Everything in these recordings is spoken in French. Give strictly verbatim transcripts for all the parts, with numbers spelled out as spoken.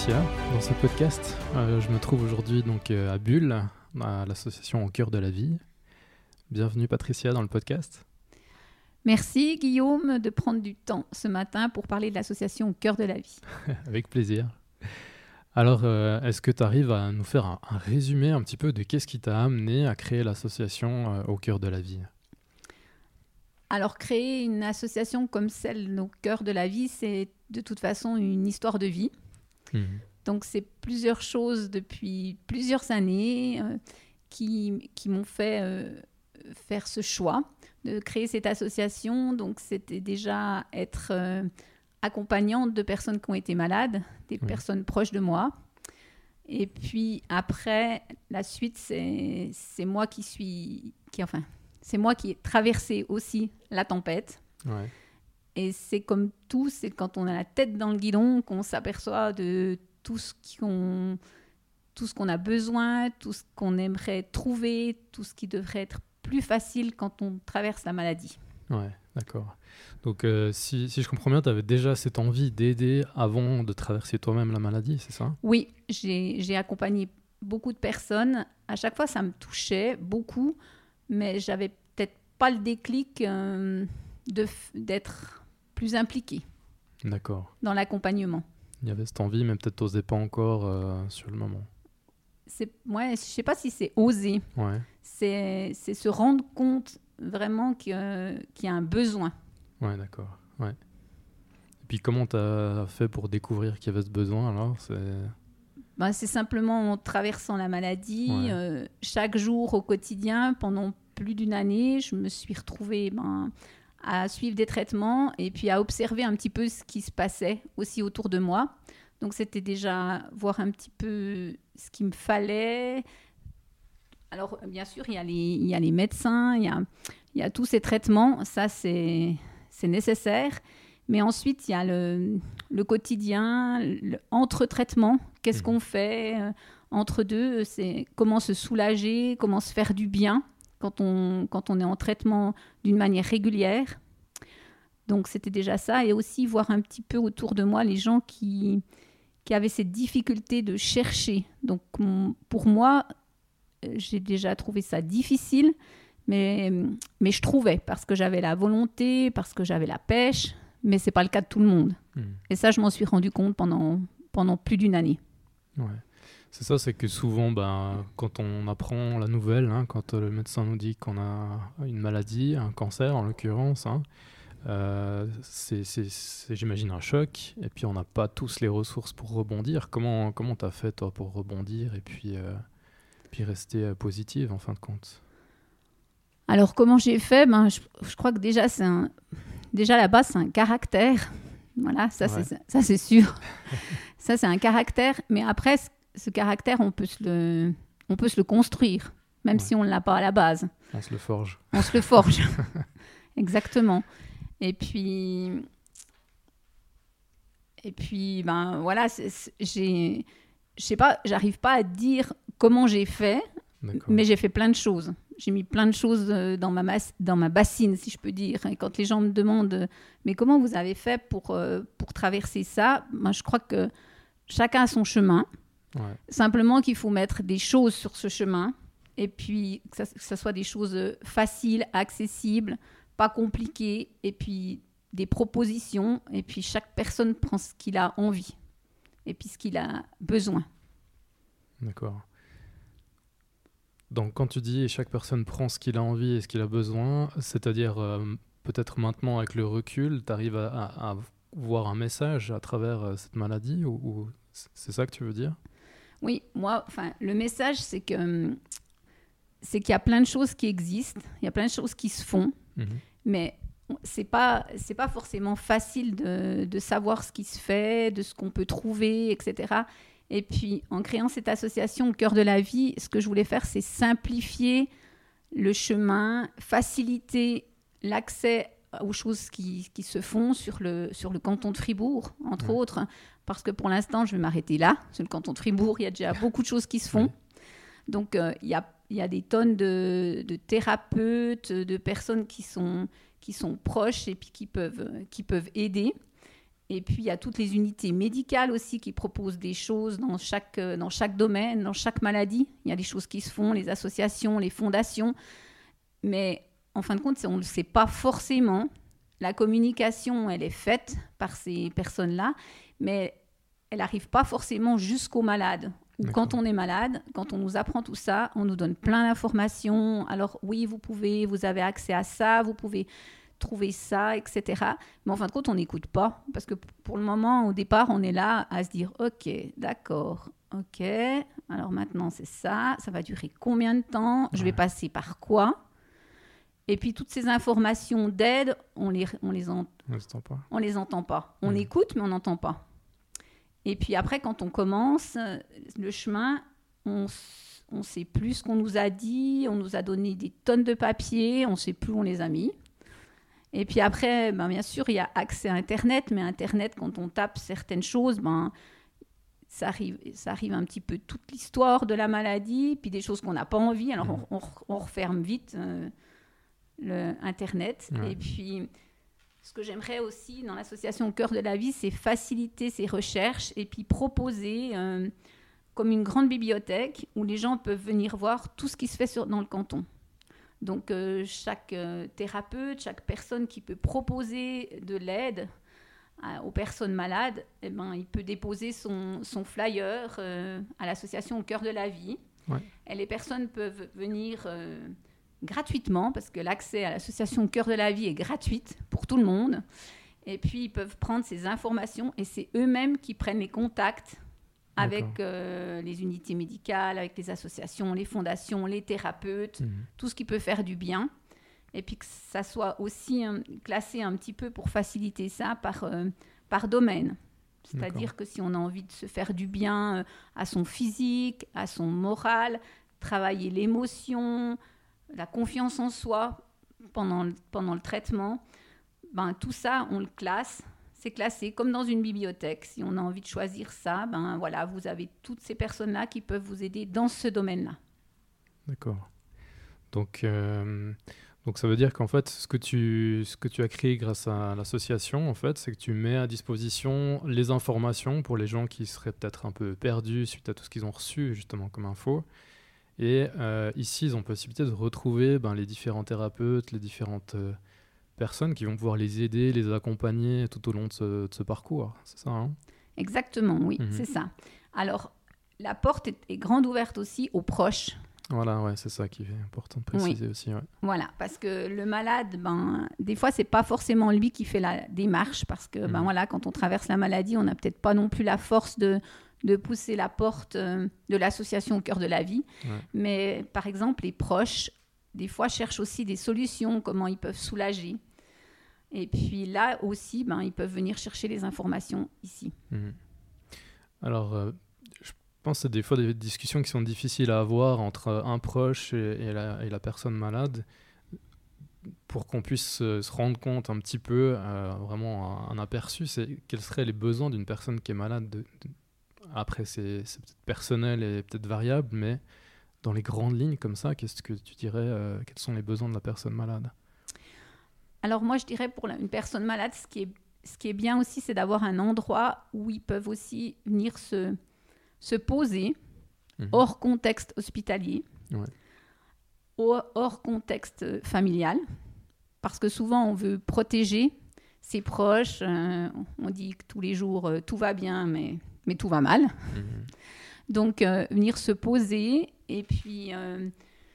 Patricia dans ce podcast. Euh, je me trouve aujourd'hui donc euh, à Bulle, à l'association Au Cœur de la Vie. Bienvenue Patricia dans le podcast. Merci Guillaume de prendre du temps ce matin pour parler de l'association Au Cœur de la Vie. Avec plaisir. Alors, euh, est-ce que tu arrives à nous faire un, un résumé un petit peu de qu'est-ce qui t'a amené à créer l'association euh, Au Cœur de la Vie ? Alors, créer une association comme celle Au Cœur de la Vie, c'est de toute façon une histoire de vie. Mmh. Donc, c'est plusieurs choses depuis plusieurs années euh, qui, qui m'ont fait euh, faire ce choix de créer cette association. Donc, c'était déjà être euh, accompagnante de personnes qui ont été malades, des mmh. personnes proches de moi. Et puis, après, la suite, c'est, c'est moi qui suis... Qui, enfin, c'est moi qui ai traversé aussi la tempête. Ouais. Et c'est comme tout, c'est quand on a la tête dans le guidon qu'on s'aperçoit de tout ce qu'on, tout ce qu'on a besoin, tout ce qu'on aimerait trouver, tout ce qui devrait être plus facile quand on traverse la maladie. Ouais, d'accord. Donc, euh, si, si je comprends bien, tu avais déjà cette envie d'aider avant de traverser toi-même la maladie, c'est ça ? Oui, j'ai, j'ai accompagné beaucoup de personnes. À chaque fois, ça me touchait beaucoup, mais j'avais peut-être pas le déclic euh, de, d'être plus impliquée. D'accord. Dans l'accompagnement. Il y avait cette envie, mais peut-être t'osais pas encore euh, sur le moment. C'est, ouais, je ne sais pas si c'est oser. Ouais. C'est, c'est se rendre compte vraiment qu'il y a un besoin. Ouais, d'accord. Ouais. Et puis comment tu as fait pour découvrir qu'il y avait ce besoin alors ? C'est... Ben, c'est simplement en traversant la maladie. Ouais. Euh, chaque jour au quotidien, pendant plus d'une année, je me suis retrouvée ben, à suivre des traitements et puis à observer un petit peu ce qui se passait aussi autour de moi. Donc, c'était déjà voir un petit peu ce qu'il me fallait. Alors, bien sûr, il y a les, il y a les médecins, il y a, il y a tous ces traitements. Ça, c'est, c'est nécessaire. Mais ensuite, il y a le, le quotidien, le, entre traitements. Qu'est-ce mmh. qu'on fait euh, entre deux ? C'est comment se soulager, comment se faire du bien quand on, quand on est en traitement d'une manière régulière. Donc, c'était déjà ça. Et aussi voir un petit peu autour de moi les gens qui, qui avaient cette difficulté de chercher. Donc, mon, pour moi, j'ai déjà trouvé ça difficile, mais, mais je trouvais parce que j'avais la volonté, parce que j'avais la pêche, mais ce n'est pas le cas de tout le monde. Mmh. Et ça, je m'en suis rendu compte pendant, pendant plus d'une année. Ouais. C'est ça, c'est que souvent, ben, quand on apprend la nouvelle, hein, quand le médecin nous dit qu'on a une maladie, un cancer en l'occurrence, hein, euh, c'est, c'est, c'est, j'imagine, un choc. Et puis, on n'a pas tous les ressources pour rebondir. Comment, comment tu as fait, toi, pour rebondir et puis, euh, puis rester euh, positive, en fin de compte ? Alors, comment j'ai fait ? ben, je, je crois que déjà, c'est un... déjà, là-bas, c'est un caractère. Voilà, ça, ouais. c'est, ça c'est sûr. Ça, c'est un caractère. Mais après, ce caractère, on peut se le, on peut se le construire, même ouais. si on ne l'a pas à la base. On se le forge. On se le forge. Exactement. Et puis, et puis, ben voilà, c'est, c'est, j'ai, je sais pas, j'arrive pas à dire comment j'ai fait, D'accord. mais j'ai fait plein de choses. J'ai mis plein de choses dans ma, masse, dans ma bassine, si je peux dire. Et quand les gens me demandent « Mais comment vous avez fait pour, euh, pour traverser ça ?» ben, je crois que chacun a son chemin. Ouais. Simplement qu'il faut mettre des choses sur ce chemin. Et puis que ça, que ça soit des choses faciles, accessibles, pas compliquées. Et puis des propositions. Et puis chaque personne prend ce qu'il a envie. Et puis ce qu'il a besoin. D'accord. Donc, quand tu dis chaque personne prend ce qu'il a envie et ce qu'il a besoin, c'est-à-dire euh, peut-être maintenant avec le recul, tu arrives à, à, à voir un message à travers euh, cette maladie ou, ou c'est ça que tu veux dire ? Oui, moi, enfin, le message, c'est que c'est qu'il y a plein de choses qui existent, il y a plein de choses qui se font, mmh. mais c'est pas c'est pas forcément facile de, de savoir ce qui se fait, de ce qu'on peut trouver, et cetera. Et puis, en créant cette association Au Cœur de la Vie, ce que je voulais faire, c'est simplifier le chemin, faciliter l'accès aux choses qui, qui se font sur le, sur le canton de Fribourg, entre ouais. autres. Parce que pour l'instant, je vais m'arrêter là. Sur le canton de Fribourg, il y a déjà beaucoup de choses qui se font. Ouais. Donc, euh, il y a, il y a des tonnes de, de thérapeutes, de personnes qui sont, qui sont proches et puis qui peuvent, qui peuvent aider. Et puis, il y a toutes les unités médicales aussi qui proposent des choses dans chaque, dans chaque domaine, dans chaque maladie. Il y a des choses qui se font, les associations, les fondations. Mais en fin de compte, on ne le sait pas forcément. La communication, elle est faite par ces personnes-là, mais elle n'arrive pas forcément jusqu'aux malades. Ou quand on est malade, quand on nous apprend tout ça, on nous donne plein d'informations. Alors oui, vous pouvez, vous avez accès à ça, vous pouvez trouver ça, et cetera. Mais en fin de compte, on n'écoute pas. Parce que pour le moment, au départ, on est là à se dire « Ok, d'accord, ok. Alors maintenant, c'est ça. Ça va durer combien de temps ? Je vais Ouais. passer par quoi ?» Et puis, toutes ces informations d'aide, on les, on les, en, On n'entend pas. on les entend pas. On Mmh. écoute, mais on n'entend pas. Et puis après, quand on commence le chemin, on ne sait plus ce qu'on nous a dit. On nous a donné des tonnes de papiers. On ne sait plus où on les a mis. Et puis après, ben, bien sûr, il y a accès à Internet. Mais Internet, quand on tape certaines choses, ben, ça, arrive, ça arrive un petit peu toute l'histoire de la maladie. Puis des choses qu'on n'a pas envie. Alors Mmh. on, on, on referme vite euh, le Internet. Ouais. Et puis... Ce que j'aimerais aussi dans l'association Au Cœur de la Vie, c'est faciliter ces recherches et puis proposer euh, comme une grande bibliothèque où les gens peuvent venir voir tout ce qui se fait sur, dans le canton. Donc, euh, chaque euh, thérapeute, chaque personne qui peut proposer de l'aide à, aux personnes malades, eh ben, il peut déposer son, son flyer euh, à l'association Au Cœur de la Vie. Ouais. Et les personnes peuvent venir... Euh, gratuitement, parce que l'accès à l'association Cœur de la Vie est gratuite pour tout le monde. Et puis, ils peuvent prendre ces informations et c'est eux-mêmes qui prennent les contacts avec euh, les unités médicales, avec les associations, les fondations, les thérapeutes, mmh. tout ce qui peut faire du bien. Et puis que ça soit aussi hein, classé un petit peu pour faciliter ça par, euh, par domaine. C'est-à-dire D'accord. que si on a envie de se faire du bien euh, à son physique, à son moral, travailler l'émotion... la confiance en soi pendant le, pendant le traitement, ben, tout ça, on le classe. C'est classé comme dans une bibliothèque. Si on a envie de choisir ça, ben, voilà, vous avez toutes ces personnes-là qui peuvent vous aider dans ce domaine-là. D'accord. Donc, euh, donc ça veut dire qu'en fait, ce que, tu, ce que tu as créé grâce à l'association, en fait, c'est que tu mets à disposition les informations pour les gens qui seraient peut-être un peu perdus suite à tout ce qu'ils ont reçu, justement, comme info. Et euh, ici, ils ont possibilité de retrouver ben, les différents thérapeutes, les différentes euh, personnes qui vont pouvoir les aider, les accompagner tout au long de ce, de ce parcours. C'est ça, hein ? Exactement, oui, mm-hmm. c'est ça. Alors, la porte est, est grande ouverte aussi aux proches. Voilà, ouais, c'est ça qui est important de préciser oui. aussi. Ouais. Voilà, parce que le malade, ben, des fois, c'est pas forcément lui qui fait la démarche, parce que mm-hmm. ben, voilà, quand on traverse la maladie, on n'a peut-être pas non plus la force de... de pousser la porte euh, de l'association Au Cœur de la Vie. Ouais. Mais par exemple, les proches, des fois, cherchent aussi des solutions, comment ils peuvent soulager. Et puis là aussi, ben, ils peuvent venir chercher les informations ici. Mmh. Alors, euh, je pense que c'est des fois des discussions qui sont difficiles à avoir entre un proche et, et, la, et la personne malade pour qu'on puisse euh, se rendre compte un petit peu, euh, vraiment un, un aperçu, c'est quels seraient les besoins d'une personne qui est malade de, de Après, c'est, c'est peut-être personnel et peut-être variable, mais dans les grandes lignes comme ça, qu'est-ce que tu dirais, euh, quels sont les besoins de la personne malade ? Alors moi, je dirais pour la, une personne malade, ce qui est, ce qui est bien aussi, c'est d'avoir un endroit où ils peuvent aussi venir se, se poser, mmh. hors contexte hospitalier, ouais. hors, hors contexte familial, parce que souvent, on veut protéger ses proches. Euh, on dit que tous les jours, euh, tout va bien, mais... mais tout va mal. Mmh. Donc, euh, venir se poser et puis, euh,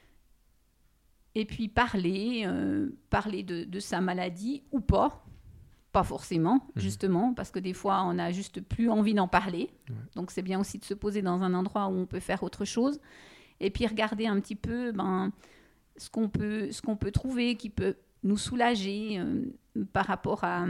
et puis parler, euh, parler de, de sa maladie ou pas. Pas forcément, mmh. justement, parce que des fois, on n'a juste plus envie d'en parler. Ouais. Donc, c'est bien aussi de se poser dans un endroit où on peut faire autre chose. Et puis, regarder un petit peu ben, ce qu'on peut, ce qu'on peut trouver qui peut nous soulager euh, par rapport à...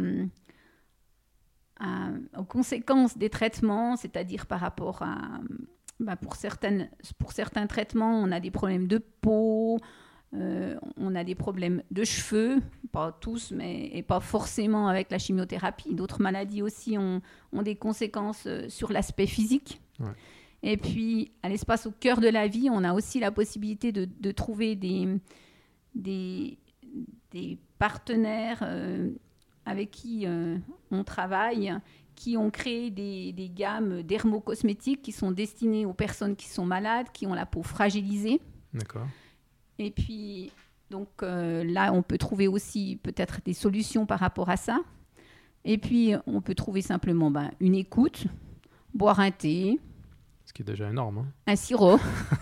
À, aux conséquences des traitements, c'est-à-dire par rapport à... Bah pour, certaines, pour certains traitements, on a des problèmes de peau, euh, on a des problèmes de cheveux, pas tous, mais et pas forcément avec la chimiothérapie. D'autres maladies aussi ont, ont des conséquences sur l'aspect physique. Ouais. Et puis, à l'espace Au Cœur de la Vie, on a aussi la possibilité de, de trouver des, des, des partenaires... Euh, avec qui euh, on travaille, qui ont créé des, des gammes dermocosmétiques qui sont destinées aux personnes qui sont malades, qui ont la peau fragilisée. D'accord. Et puis, donc euh, là, on peut trouver aussi peut-être des solutions par rapport à ça. Et puis, on peut trouver simplement ben, une écoute, boire un thé. Ce qui est déjà énorme. Hein. Un sirop.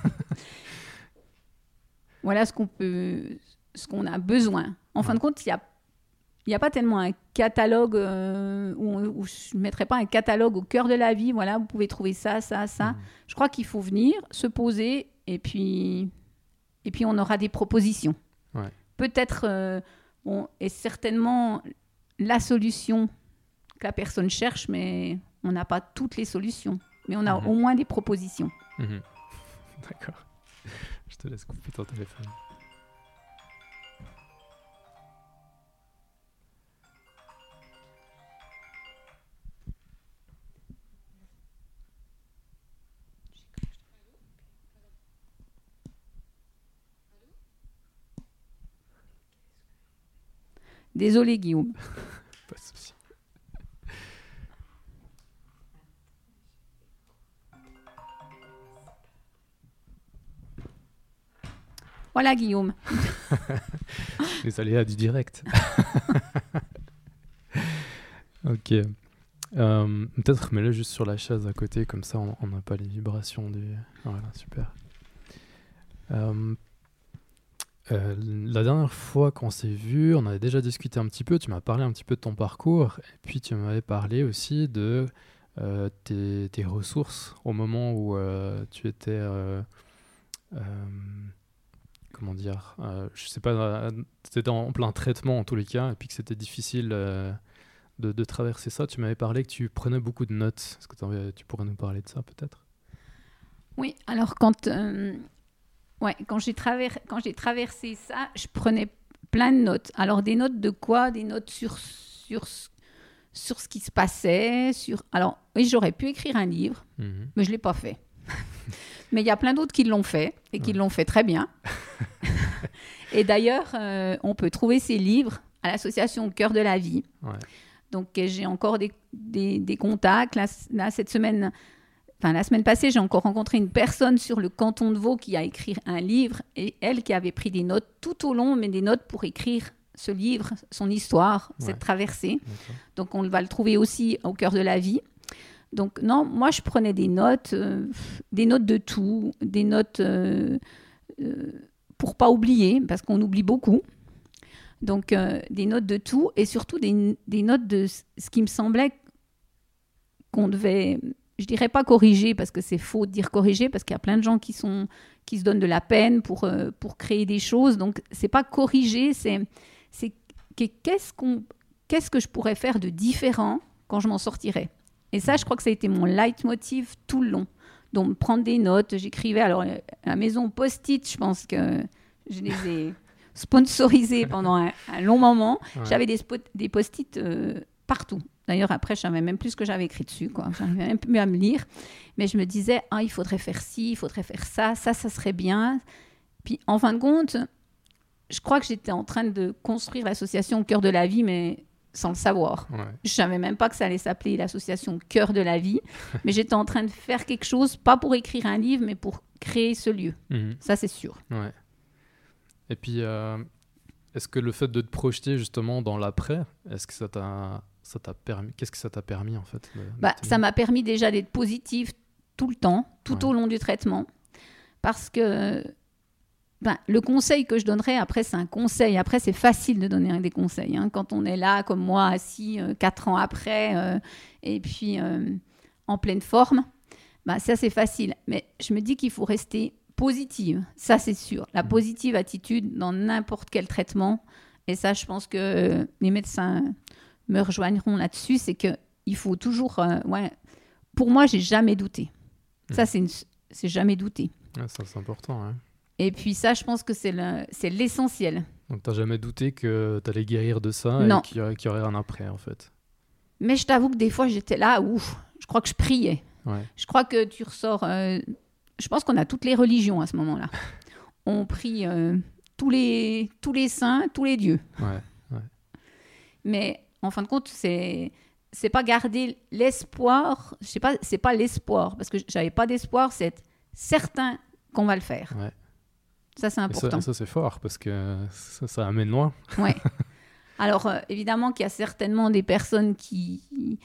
Voilà ce qu'on peut, ce qu'on a besoin. En ouais. fin de compte, il y a Il n'y a pas tellement un catalogue euh, où, on, où je ne mettrais pas un catalogue au cœur de la vie. Voilà, vous pouvez trouver ça, ça, ça. Mmh. Je crois qu'il faut venir, se poser et puis, et puis on aura des propositions. Ouais. Peut-être, euh, bon, et certainement la solution que la personne cherche, mais on n'a pas toutes les solutions. Mais on a mmh. au moins des propositions. Mmh. D'accord. Je te laisse couper ton téléphone. Désolée, Guillaume. Pas de souci. Voilà, Guillaume. Les aléas du direct. Ok. Euh, peut-être mets-le juste sur la chaise à côté, comme ça on n'a pas les vibrations du... Voilà, super. Euh, Euh, la dernière fois qu'on s'est vu, on avait déjà discuté un petit peu, tu m'as parlé un petit peu de ton parcours, et puis tu m'avais parlé aussi de euh, tes, tes ressources au moment où euh, tu étais, euh, euh, comment dire, euh, je sais pas, tu étais en plein traitement en tous les cas, et puis que c'était difficile euh, de, de traverser ça. Tu m'avais parlé que tu prenais beaucoup de notes. Est-ce que tu pourrais nous parler de ça peut-être ? Oui, alors quand... Euh... Ouais, quand j'ai, traver... quand j'ai traversé ça, je prenais plein de notes. Alors, des notes de quoi ? Des notes sur, sur, sur ce qui se passait. Sur... Alors, oui, j'aurais pu écrire un livre, mmh. mais je ne l'ai pas fait. Mais il y a plein d'autres qui l'ont fait et qui ouais. l'ont fait très bien. Et d'ailleurs, euh, on peut trouver ces livres à l'association Cœur de la Vie. Ouais. Donc, j'ai encore des, des, des contacts. Là, là, cette semaine... Enfin, la semaine passée, j'ai encore rencontré une personne sur le canton de Vaud qui a écrit un livre et elle qui avait pris des notes tout au long, mais des notes pour écrire ce livre, son histoire, ouais. cette traversée. Okay. Donc, on va le trouver aussi au Cœur de la Vie. Donc, non, moi, je prenais des notes, euh, des notes de tout, des notes euh, euh, pour pas oublier, parce qu'on oublie beaucoup. Donc, euh, des notes de tout et surtout des, des notes de ce qui me semblait qu'on devait... Je ne dirais pas corriger, parce que c'est faux de dire corriger, parce qu'il y a plein de gens qui, sont, qui se donnent de la peine pour, euh, pour créer des choses. Donc, ce n'est pas corriger, c'est, c'est qu'est-ce, qu'on, qu'est-ce que je pourrais faire de différent quand je m'en sortirais. Et ça, je crois que ça a été mon leitmotiv tout le long. Donc, prendre des notes, j'écrivais. Alors, à la maison Post-it, je pense que je les ai sponsorisés pendant un, un long moment. Ouais. J'avais des, spot, des Post-it euh, partout. D'ailleurs, après, je ne savais même plus ce que j'avais écrit dessus, quoi. Je n'arrivais même plus à me lire. Mais je me disais, ah, il faudrait faire ci, il faudrait faire ça, ça, ça serait bien. Puis, en fin de compte, je crois que j'étais en train de construire l'association Cœur de la Vie, mais sans le savoir. Ouais. Je ne savais même pas que ça allait s'appeler l'association Cœur de la Vie. Mais j'étais en train de faire quelque chose, pas pour écrire un livre, mais pour créer ce lieu. Mmh. Ça, c'est sûr. Ouais. Et puis, euh, est-ce que le fait de te projeter justement dans l'après, est-ce que ça t'a... Ça t'a permis... Qu'est-ce que ça t'a permis, en fait de, bah, de ça m'a permis déjà d'être positive tout le temps, tout ouais. au long du traitement. Parce que ben, le conseil que je donnerais, après, c'est un conseil. Après, c'est facile de donner des conseils. Hein, quand on est là, comme moi, assis euh, quatre ans après, euh, et puis euh, en pleine forme, ben, ça, c'est facile. Mais je me dis qu'il faut rester positive. Ça, c'est sûr. La mmh. positive attitude dans n'importe quel traitement. Et ça, je pense que euh, les médecins... me rejoindront là-dessus, c'est qu'il faut toujours... Euh, ouais, pour moi, j'ai jamais douté. Mmh. Ça, c'est, une, c'est jamais douté. Ah, ça, c'est important. Hein. Et puis ça, je pense que c'est, le, c'est l'essentiel. Donc, tu n'as jamais douté que tu allais guérir de ça non. et qu'il y, aurait, qu'il y aurait un après, en fait. Mais je t'avoue que des fois, j'étais là, ouf, je crois que je priais. Ouais. Je crois que tu ressors... Euh, je pense qu'on a toutes les religions à ce moment-là. On prie euh, tous, les, tous les saints, tous les dieux. Ouais, ouais. Mais... en fin de compte, c'est c'est pas garder l'espoir. Je sais pas, c'est pas l'espoir parce que j'avais pas d'espoir. C'est être certain qu'on va le faire. Ouais. Ça, c'est important. Et ça, ça, c'est fort parce que ça, ça amène loin. Ouais. Alors, euh, évidemment qu'il y a certainement des personnes qui,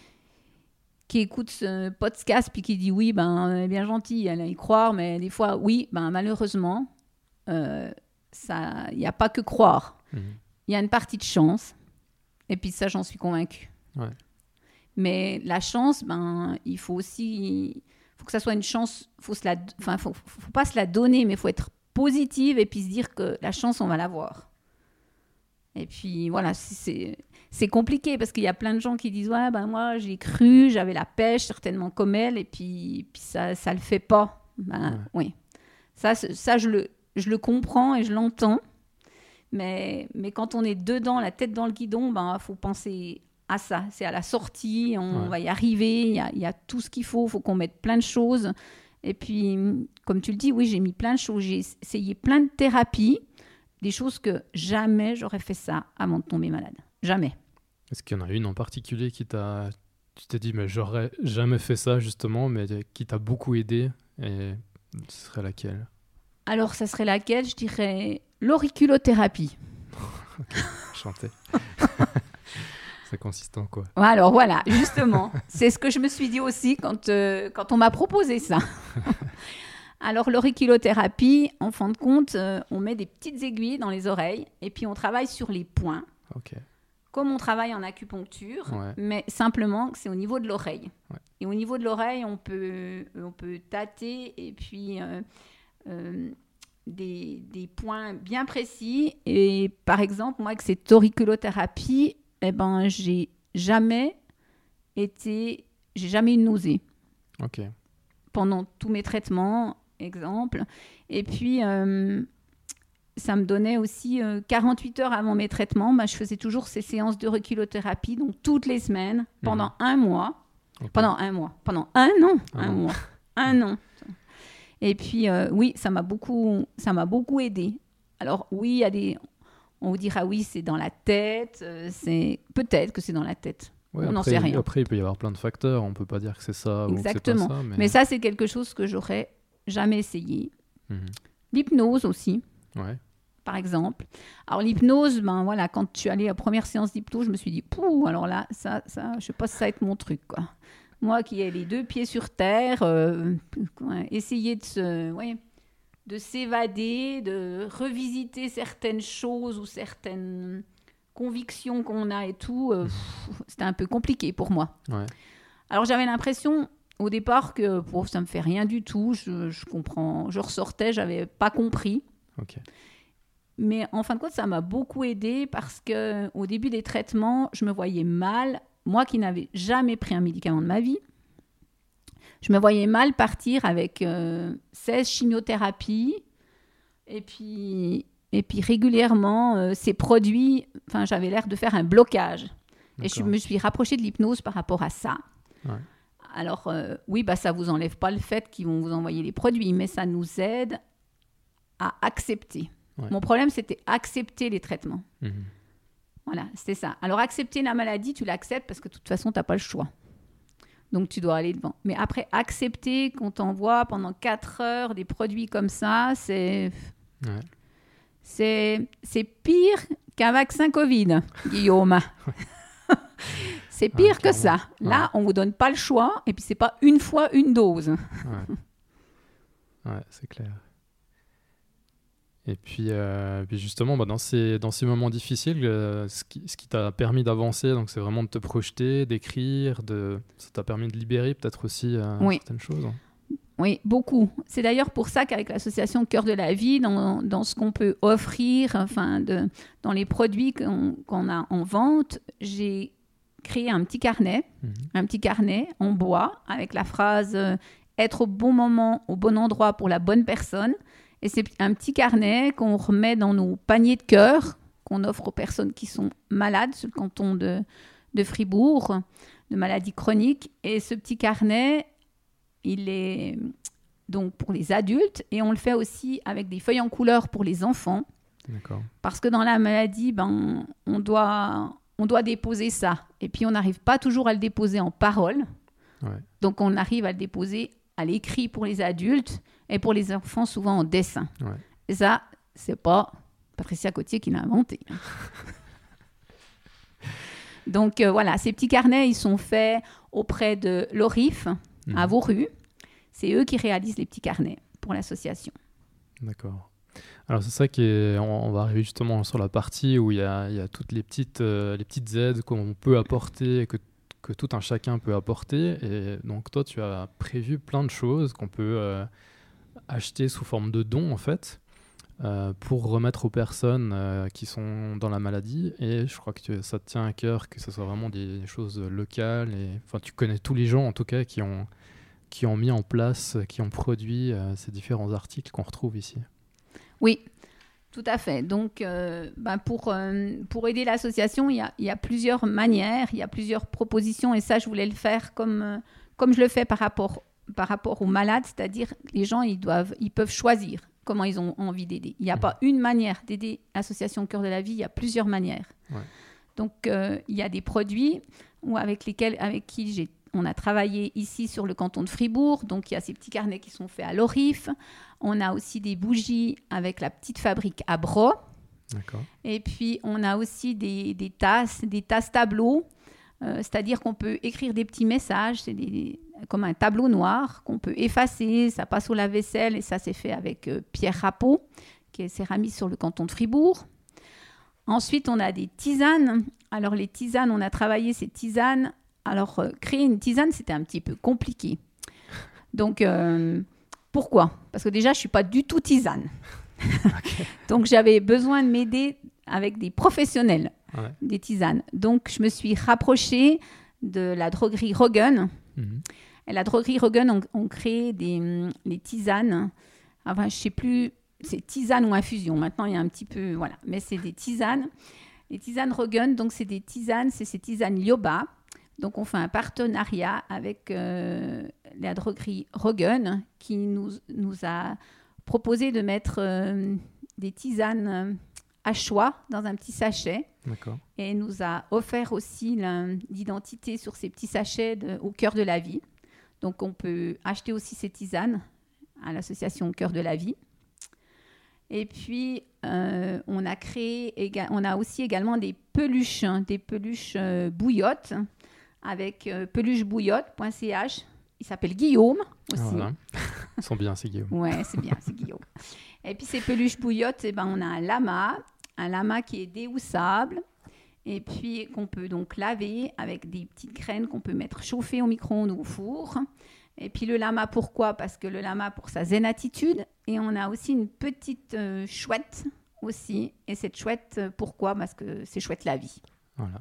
qui écoutent ce podcast puis qui disent oui, ben, elle est bien gentille, elle a y croire, mais des fois, oui, ben, malheureusement, euh, il n'y a pas que croire. Il mmh. y a une partie de chance. Et puis ça, j'en suis convaincue. Ouais. Mais la chance, ben, il faut aussi... Il faut que ça soit une chance. Faut se la, enfin, faut, faut, faut pas se la donner, mais il faut être positive et puis se dire que la chance, on va l'avoir. Et puis, voilà, c'est, c'est compliqué parce qu'il y a plein de gens qui disent « Ouais, ben moi, j'ai cru, j'avais la pêche, certainement comme elle, et puis, puis ça ne le fait pas. Ben, » ouais. Oui. Ça, ça je, le, je le comprends et je l'entends. Mais, mais quand on est dedans, la tête dans le guidon, ben, faut penser à ça. C'est à la sortie, on ouais. va y arriver, il y a, il y a tout ce qu'il faut, il faut qu'on mette plein de choses. Et puis, comme tu le dis, oui, j'ai mis plein de choses. J'ai essayé plein de thérapies, des choses que jamais j'aurais fait ça avant de tomber malade. Jamais. Est-ce qu'il y en a une en particulier qui t'a... Tu t'es dit, mais j'aurais jamais fait ça, justement, mais qui t'a beaucoup aidé, et ce serait laquelle? Alors, ça serait laquelle? Je dirais l'auriculothérapie. Ok, chanter. Ça consiste en quoi? Alors voilà, justement, c'est ce que je me suis dit aussi quand, euh, quand on m'a proposé ça. Alors l'auriculothérapie, en fin de compte, euh, on met des petites aiguilles dans les oreilles et puis on travaille sur les points, okay. comme on travaille en acupuncture, ouais. mais simplement que c'est au niveau de l'oreille. Ouais. Et au niveau de l'oreille, on peut, on peut tâter et puis... Euh, euh, Des, des points bien précis. Et par exemple, moi, avec cette auriculothérapie, eh ben, j'ai jamais été... J'ai jamais eu de nausée. Ok. Pendant tous mes traitements, exemple. Et puis, euh, ça me donnait aussi euh, quarante-huit heures avant mes traitements. Ben, je faisais toujours ces séances d'auriculothérapie, donc toutes les semaines, pendant mmh. un mois. Okay. Pendant un mois. Pendant un an. Ah un non. mois. Un an. Et puis, euh, oui, ça m'a beaucoup, ça m'a beaucoup aidé. Alors, oui, il y a des... On vous dira, oui, c'est dans la tête. Euh, c'est... Peut-être que c'est dans la tête. Ouais, on n'en après, sait rien. Après, il peut y avoir plein de facteurs. On ne peut pas dire que c'est ça Exactement. ou que c'est pas ça. Mais... mais ça, c'est quelque chose que j'aurais jamais essayé. Mmh. L'hypnose aussi, ouais. par exemple. Alors, l'hypnose, ben, voilà, quand je suis allée à la première séance d'hypnose, je me suis dit, pouh, alors là, ça, ça, je ne sais pas si ça va être mon truc, quoi. Moi qui ai les deux pieds sur terre, euh, essayer de, se, ouais, de s'évader, de revisiter certaines choses ou certaines convictions qu'on a et tout, euh, pff, c'était un peu compliqué pour moi. Ouais. Alors j'avais l'impression au départ que oh, ça ne me fait rien du tout, je, je, comprends, je ressortais, je n'avais pas compris. Okay. Mais en fin de compte, ça m'a beaucoup aidée parce qu'au début des traitements, je me voyais mal. Moi qui n'avais jamais pris un médicament de ma vie, je me voyais mal partir avec euh, seize chimiothérapies et puis, et puis régulièrement, euh, ces produits, enfin, j'avais l'air de faire un blocage. D'accord. Et je me suis rapprochée de l'hypnose par rapport à ça. Ouais. Alors, euh, oui, bah, ça ne vous enlève pas le fait qu'ils vont vous envoyer les produits, mais ça nous aide à accepter. Ouais. Mon problème, c'était accepter les traitements. Mmh. Voilà, c'était ça. Alors, accepter la maladie, tu l'acceptes parce que de toute façon, tu n'as pas le choix. Donc, tu dois aller devant. Mais après, accepter qu'on t'envoie pendant quatre heures des produits comme ça, c'est, ouais. c'est, c'est pire qu'un vaccin Covid, Guillaume. C'est pire ouais, que ça. Là, ouais. on ne vous donne pas le choix et puis, ce n'est pas une fois une dose. Ouais, ouais c'est clair. Et puis, euh, puis justement, bah dans, ces, dans ces moments difficiles, euh, ce, qui, ce qui t'a permis d'avancer, donc c'est vraiment de te projeter, d'écrire, de, ça t'a permis de libérer peut-être aussi euh, oui. certaines choses. Oui, beaucoup. C'est d'ailleurs pour ça qu'avec l'association Cœur de la Vie, dans, dans ce qu'on peut offrir, enfin de, dans les produits qu'on, qu'on a en vente, j'ai créé un petit carnet, mmh. un petit carnet en bois avec la phrase euh, « Être au bon moment, au bon endroit pour la bonne personne ». Et c'est un petit carnet qu'on remet dans nos paniers de cœur, qu'on offre aux personnes qui sont malades sur le canton de, de Fribourg, de maladies chroniques. Et ce petit carnet, il est donc pour les adultes et on le fait aussi avec des feuilles en couleur pour les enfants. D'accord. Parce que dans la maladie, ben, on doit, on doit déposer ça. Et puis, on n'arrive pas toujours à le déposer en parole. Ouais. Donc, on arrive à le déposer à l'écrit pour les adultes et pour les enfants, souvent en dessin. Ouais. Et ça, c'est pas Patricia Cotier qui l'a inventé. Donc, euh, voilà, ces petits carnets, ils sont faits auprès de l'O R I F, mmh. à Vauru. C'est eux qui réalisent les petits carnets pour l'association. D'accord. Alors, c'est ça qui est... On va arriver justement sur la partie où il y a, il y a toutes les petites, euh, les petites aides qu'on peut apporter, que, que tout un chacun peut apporter. Et donc, toi, tu as prévu plein de choses qu'on peut euh, acheter sous forme de dons, en fait, euh, pour remettre aux personnes euh, qui sont dans la maladie. Et je crois que tu, ça te tient à cœur que ce soit vraiment des choses locales. Et, enfin, tu connais tous les gens, en tout cas, qui ont, qui ont mis en place, qui ont produit euh, ces différents articles qu'on retrouve ici. Oui, tout à fait. Donc, euh, ben pour, euh, pour aider l'association, il y a, il y a plusieurs manières, il y a plusieurs propositions. Et ça, je voulais le faire comme, euh, comme je le fais par rapport, par rapport aux malades. C'est-à-dire, les gens, ils, doivent, ils peuvent choisir comment ils ont envie d'aider. Il n'y a mmh. pas une manière d'aider l'association Cœur de la Vie, il y a plusieurs manières. Ouais. Donc, euh, il y a des produits ou avec lesquels, avec qui j'ai, on a travaillé ici sur le canton de Fribourg. Donc, il y a ces petits carnets qui sont faits à l'O R I F. On a aussi des bougies avec la petite fabrique à Bro. D'accord. Et puis, on a aussi des, des tasses, des tasses tableaux. Euh, c'est-à-dire qu'on peut écrire des petits messages. C'est des, comme un tableau noir qu'on peut effacer. Ça passe au lave-vaisselle et ça, c'est fait avec euh, Pierre Rappeau, qui est céramiste sur le canton de Fribourg. Ensuite, on a des tisanes. Alors, les tisanes, on a travaillé ces tisanes. Alors, euh, créer une tisane, c'était un petit peu compliqué. Donc... Euh, Pourquoi ? Parce que déjà, je ne suis pas du tout tisane. Okay. Donc, j'avais besoin de m'aider avec des professionnels ouais. des tisanes. Donc, je me suis rapprochée de la droguerie Roggen. Mm-hmm. Et la droguerie Roggen ont, ont créé des, des tisanes. Enfin, je ne sais plus, c'est tisane ou infusion. Maintenant, il y a un petit peu... Voilà. Mais c'est des tisanes. Les tisanes Roggen, donc c'est des tisanes, c'est ces tisanes Lioba. Donc, on fait un partenariat avec euh, la droguerie Roggen qui nous, nous a proposé de mettre euh, des tisanes à choix dans un petit sachet. D'accord. Et nous a offert aussi l'identité sur ces petits sachets de, au Cœur de la Vie. Donc, on peut acheter aussi ces tisanes à l'association Cœur de la Vie. Et puis, euh, on, a créé, éga- on a aussi également des peluches, hein, des peluches euh, bouillottes, avec euh, peluchebouillotte point c h. Il s'appelle Guillaume aussi. Voilà. Ils sont bien, c'est Guillaume. Ouais, c'est bien, c'est Guillaume. Et puis ces peluches bouillottes, eh ben, on a un lama, un lama qui est déhoussable, et puis qu'on peut donc laver avec des petites graines qu'on peut mettre chauffer au micro-ondes ou au four. Et puis le lama, pourquoi ? Parce que le lama pour sa zen attitude. Et on a aussi une petite euh, chouette aussi. Et cette chouette, pourquoi ? Parce que c'est chouette la vie. Voilà.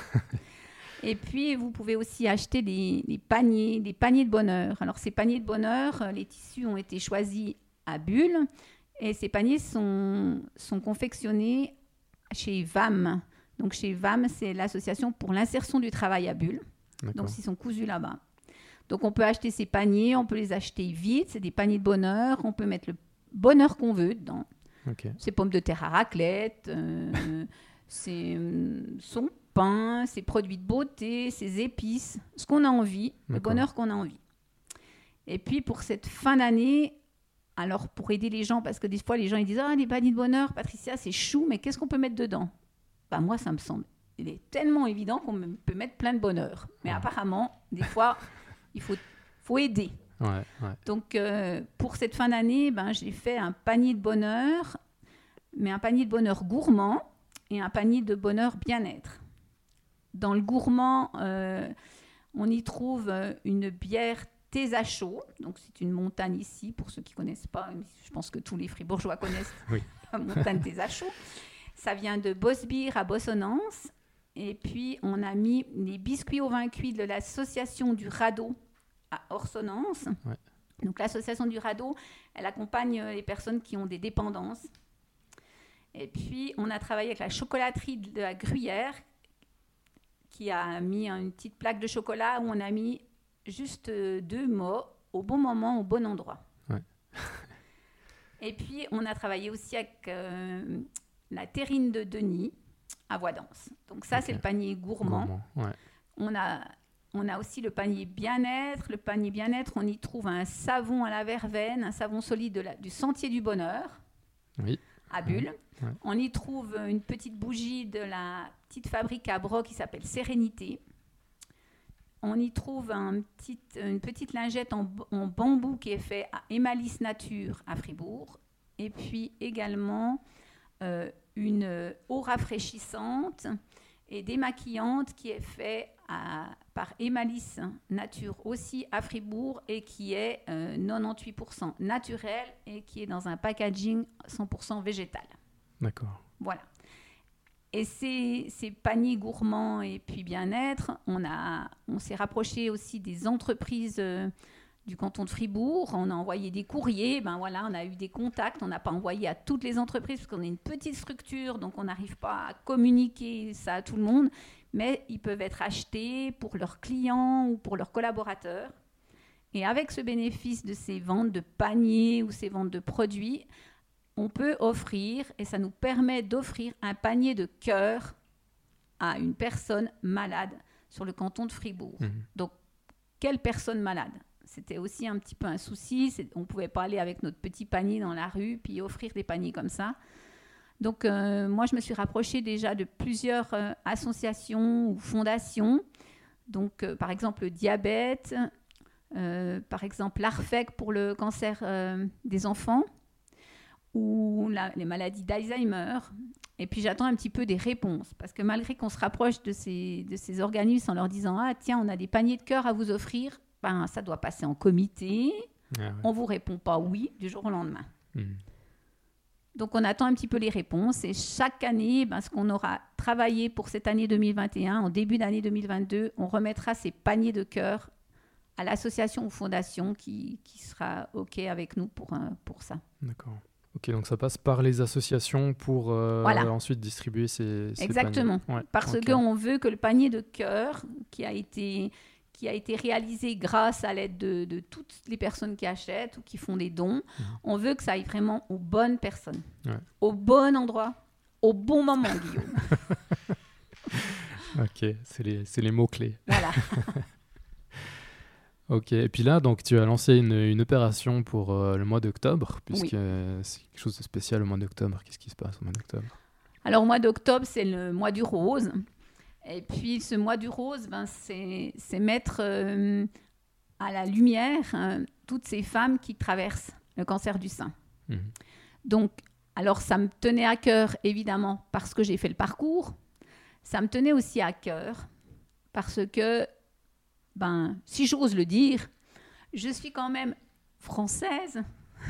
Et puis, vous pouvez aussi acheter des, des paniers, des paniers de bonheur. Alors, ces paniers de bonheur, les tissus ont été choisis à Bulle. Et ces paniers sont, sont confectionnés chez V A M. Donc, chez V A M, c'est l'association pour l'insertion du travail à Bulle. D'accord. Donc, ils sont cousus là-bas. Donc, on peut acheter ces paniers, on peut les acheter vite. C'est des paniers de bonheur. On peut mettre le bonheur qu'on veut dedans. Okay. C'est pommes de terre à raclette, euh, c'est euh, son pain, ses produits de beauté, ses épices, ce qu'on a envie, D'accord. le bonheur qu'on a envie. Et puis, pour cette fin d'année, alors pour aider les gens, parce que des fois, les gens ils disent « Ah, les paniers de bonheur, Patricia, c'est chou, mais qu'est-ce qu'on peut mettre dedans ?» Ben, moi, ça me semble. Il est tellement évident qu'on peut mettre plein de bonheur. Mais ouais. apparemment, des fois, il faut, faut aider. Ouais, ouais. Donc, euh, pour cette fin d'année, ben, j'ai fait un panier de bonheur, mais un panier de bonheur gourmand et un panier de bonheur bien-être. Dans le gourmand, euh, on y trouve une bière Thésée chaud. Donc, c'est une montagne ici, pour ceux qui ne connaissent pas. Je pense que tous les Fribourgeois connaissent oui. la montagne Thésée chaud. Ça vient de Bosbir à Bossonance. Et puis, on a mis les biscuits au vin cuit de l'association du radeau à Orsonnance. Ouais. Donc, l'association du radeau, elle accompagne les personnes qui ont des dépendances. Et puis, on a travaillé avec la chocolaterie de la Gruyère, qui a mis une petite plaque de chocolat où on a mis juste deux mots au bon moment, au bon endroit. Ouais. Et puis, on a travaillé aussi avec euh, la terrine de Denis. Avoidance. Donc ça, Ok. c'est le panier gourmand. Gourmand, ouais. On a, on a aussi le panier bien-être. Le panier bien-être, on y trouve un savon à la verveine, un savon solide de la- du Sentier du Bonheur, Oui. à Bulle. Ouais. On y trouve une petite bougie de la petite fabrique à Broc qui s'appelle Sérénité. On y trouve un petit, une petite lingette en, en bambou qui est faite à Emalis Nature à Fribourg. Et puis également euh, une euh, eau rafraîchissante et démaquillante qui est faite à- par Emalis Nature aussi à Fribourg et qui est euh, quatre-vingt-dix-huit pour cent naturel et qui est dans un packaging cent pour cent végétal. D'accord. Voilà. Et ces, ces paniers gourmands et puis bien-être, on, a, on s'est rapproché aussi des entreprises euh, du canton de Fribourg. On a envoyé des courriers. Ben voilà, on a eu des contacts. On n'a pas envoyé à toutes les entreprises parce qu'on est une petite structure, donc on n'arrive pas à communiquer ça à tout le monde. Mais ils peuvent être achetés pour leurs clients ou pour leurs collaborateurs. Et avec ce bénéfice de ces ventes de paniers ou ces ventes de produits, on peut offrir, et ça nous permet d'offrir un panier de cœur à une personne malade sur le canton de Fribourg. Mhm. Donc, quelle personne malade ? C'était aussi un petit peu un souci. C'est, on ne pouvait pas aller avec notre petit panier dans la rue puis offrir des paniers comme ça. Donc, euh, moi, je me suis rapprochée déjà de plusieurs euh, associations ou fondations. Donc, euh, par exemple, le diabète, euh, par exemple, l'A R F E C pour le cancer euh, des enfants, ou la, les maladies d'Alzheimer. Et puis j'attends un petit peu des réponses, parce que malgré qu'on se rapproche de ces, de ces organismes en leur disant « Ah tiens, on a des paniers de cœur à vous offrir », ben, ça doit passer en comité, Ah ouais. on ne vous répond pas oui du jour au lendemain. Mhm. Donc on attend un petit peu les réponses, et chaque année, ben, ce qu'on aura travaillé pour cette année deux mille vingt et un, en début d'année deux mille vingt-deux, on remettra ces paniers de cœur à l'association ou fondation qui, qui sera OK avec nous pour, euh, pour ça. D'accord. Ok, donc ça passe par les associations pour euh, Voilà. ensuite distribuer ces, ces Exactement. paniers. Ouais, Parce ok. qu'on veut que le panier de cœur qui a été, qui a été réalisé grâce à l'aide de, de toutes les personnes qui achètent ou qui font des dons, Mhm. on veut que ça aille vraiment aux bonnes personnes, Ouais. au bon endroit, au bon moment, Guillaume. Ok, c'est les, c'est les mots-clés. Voilà. Ok, et puis là, donc, tu as lancé une, une opération pour euh, le mois d'octobre, puisque Oui. euh, c'est quelque chose de spécial au mois d'octobre. Qu'est-ce qui se passe au mois d'octobre ? Alors, au mois d'octobre, c'est le mois du rose. Et puis, ce mois du rose, ben, c'est, c'est mettre euh, à la lumière euh, toutes ces femmes qui traversent le cancer du sein. Mhm. Donc, alors, ça me tenait à cœur, évidemment, parce que j'ai fait le parcours. Ça me tenait aussi à cœur parce que, ben, si j'ose le dire, je suis quand même française.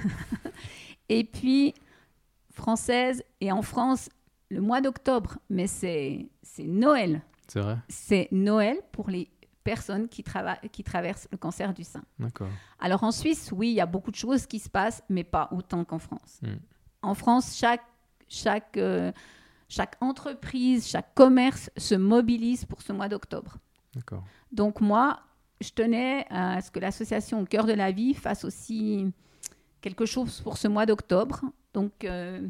Et puis, française, et en France, le mois d'octobre, mais c'est, c'est Noël. C'est vrai ? C'est Noël pour les personnes qui, trava- qui traversent le cancer du sein. D'accord. Alors en Suisse, oui, il y a beaucoup de choses qui se passent, mais pas autant qu'en France. Mm. En France, chaque, chaque, euh, chaque entreprise, chaque commerce se mobilise pour ce mois d'octobre. D'accord. Donc moi, je tenais à ce que l'association Au Cœur de la Vie fasse aussi quelque chose pour ce mois d'octobre. Donc euh,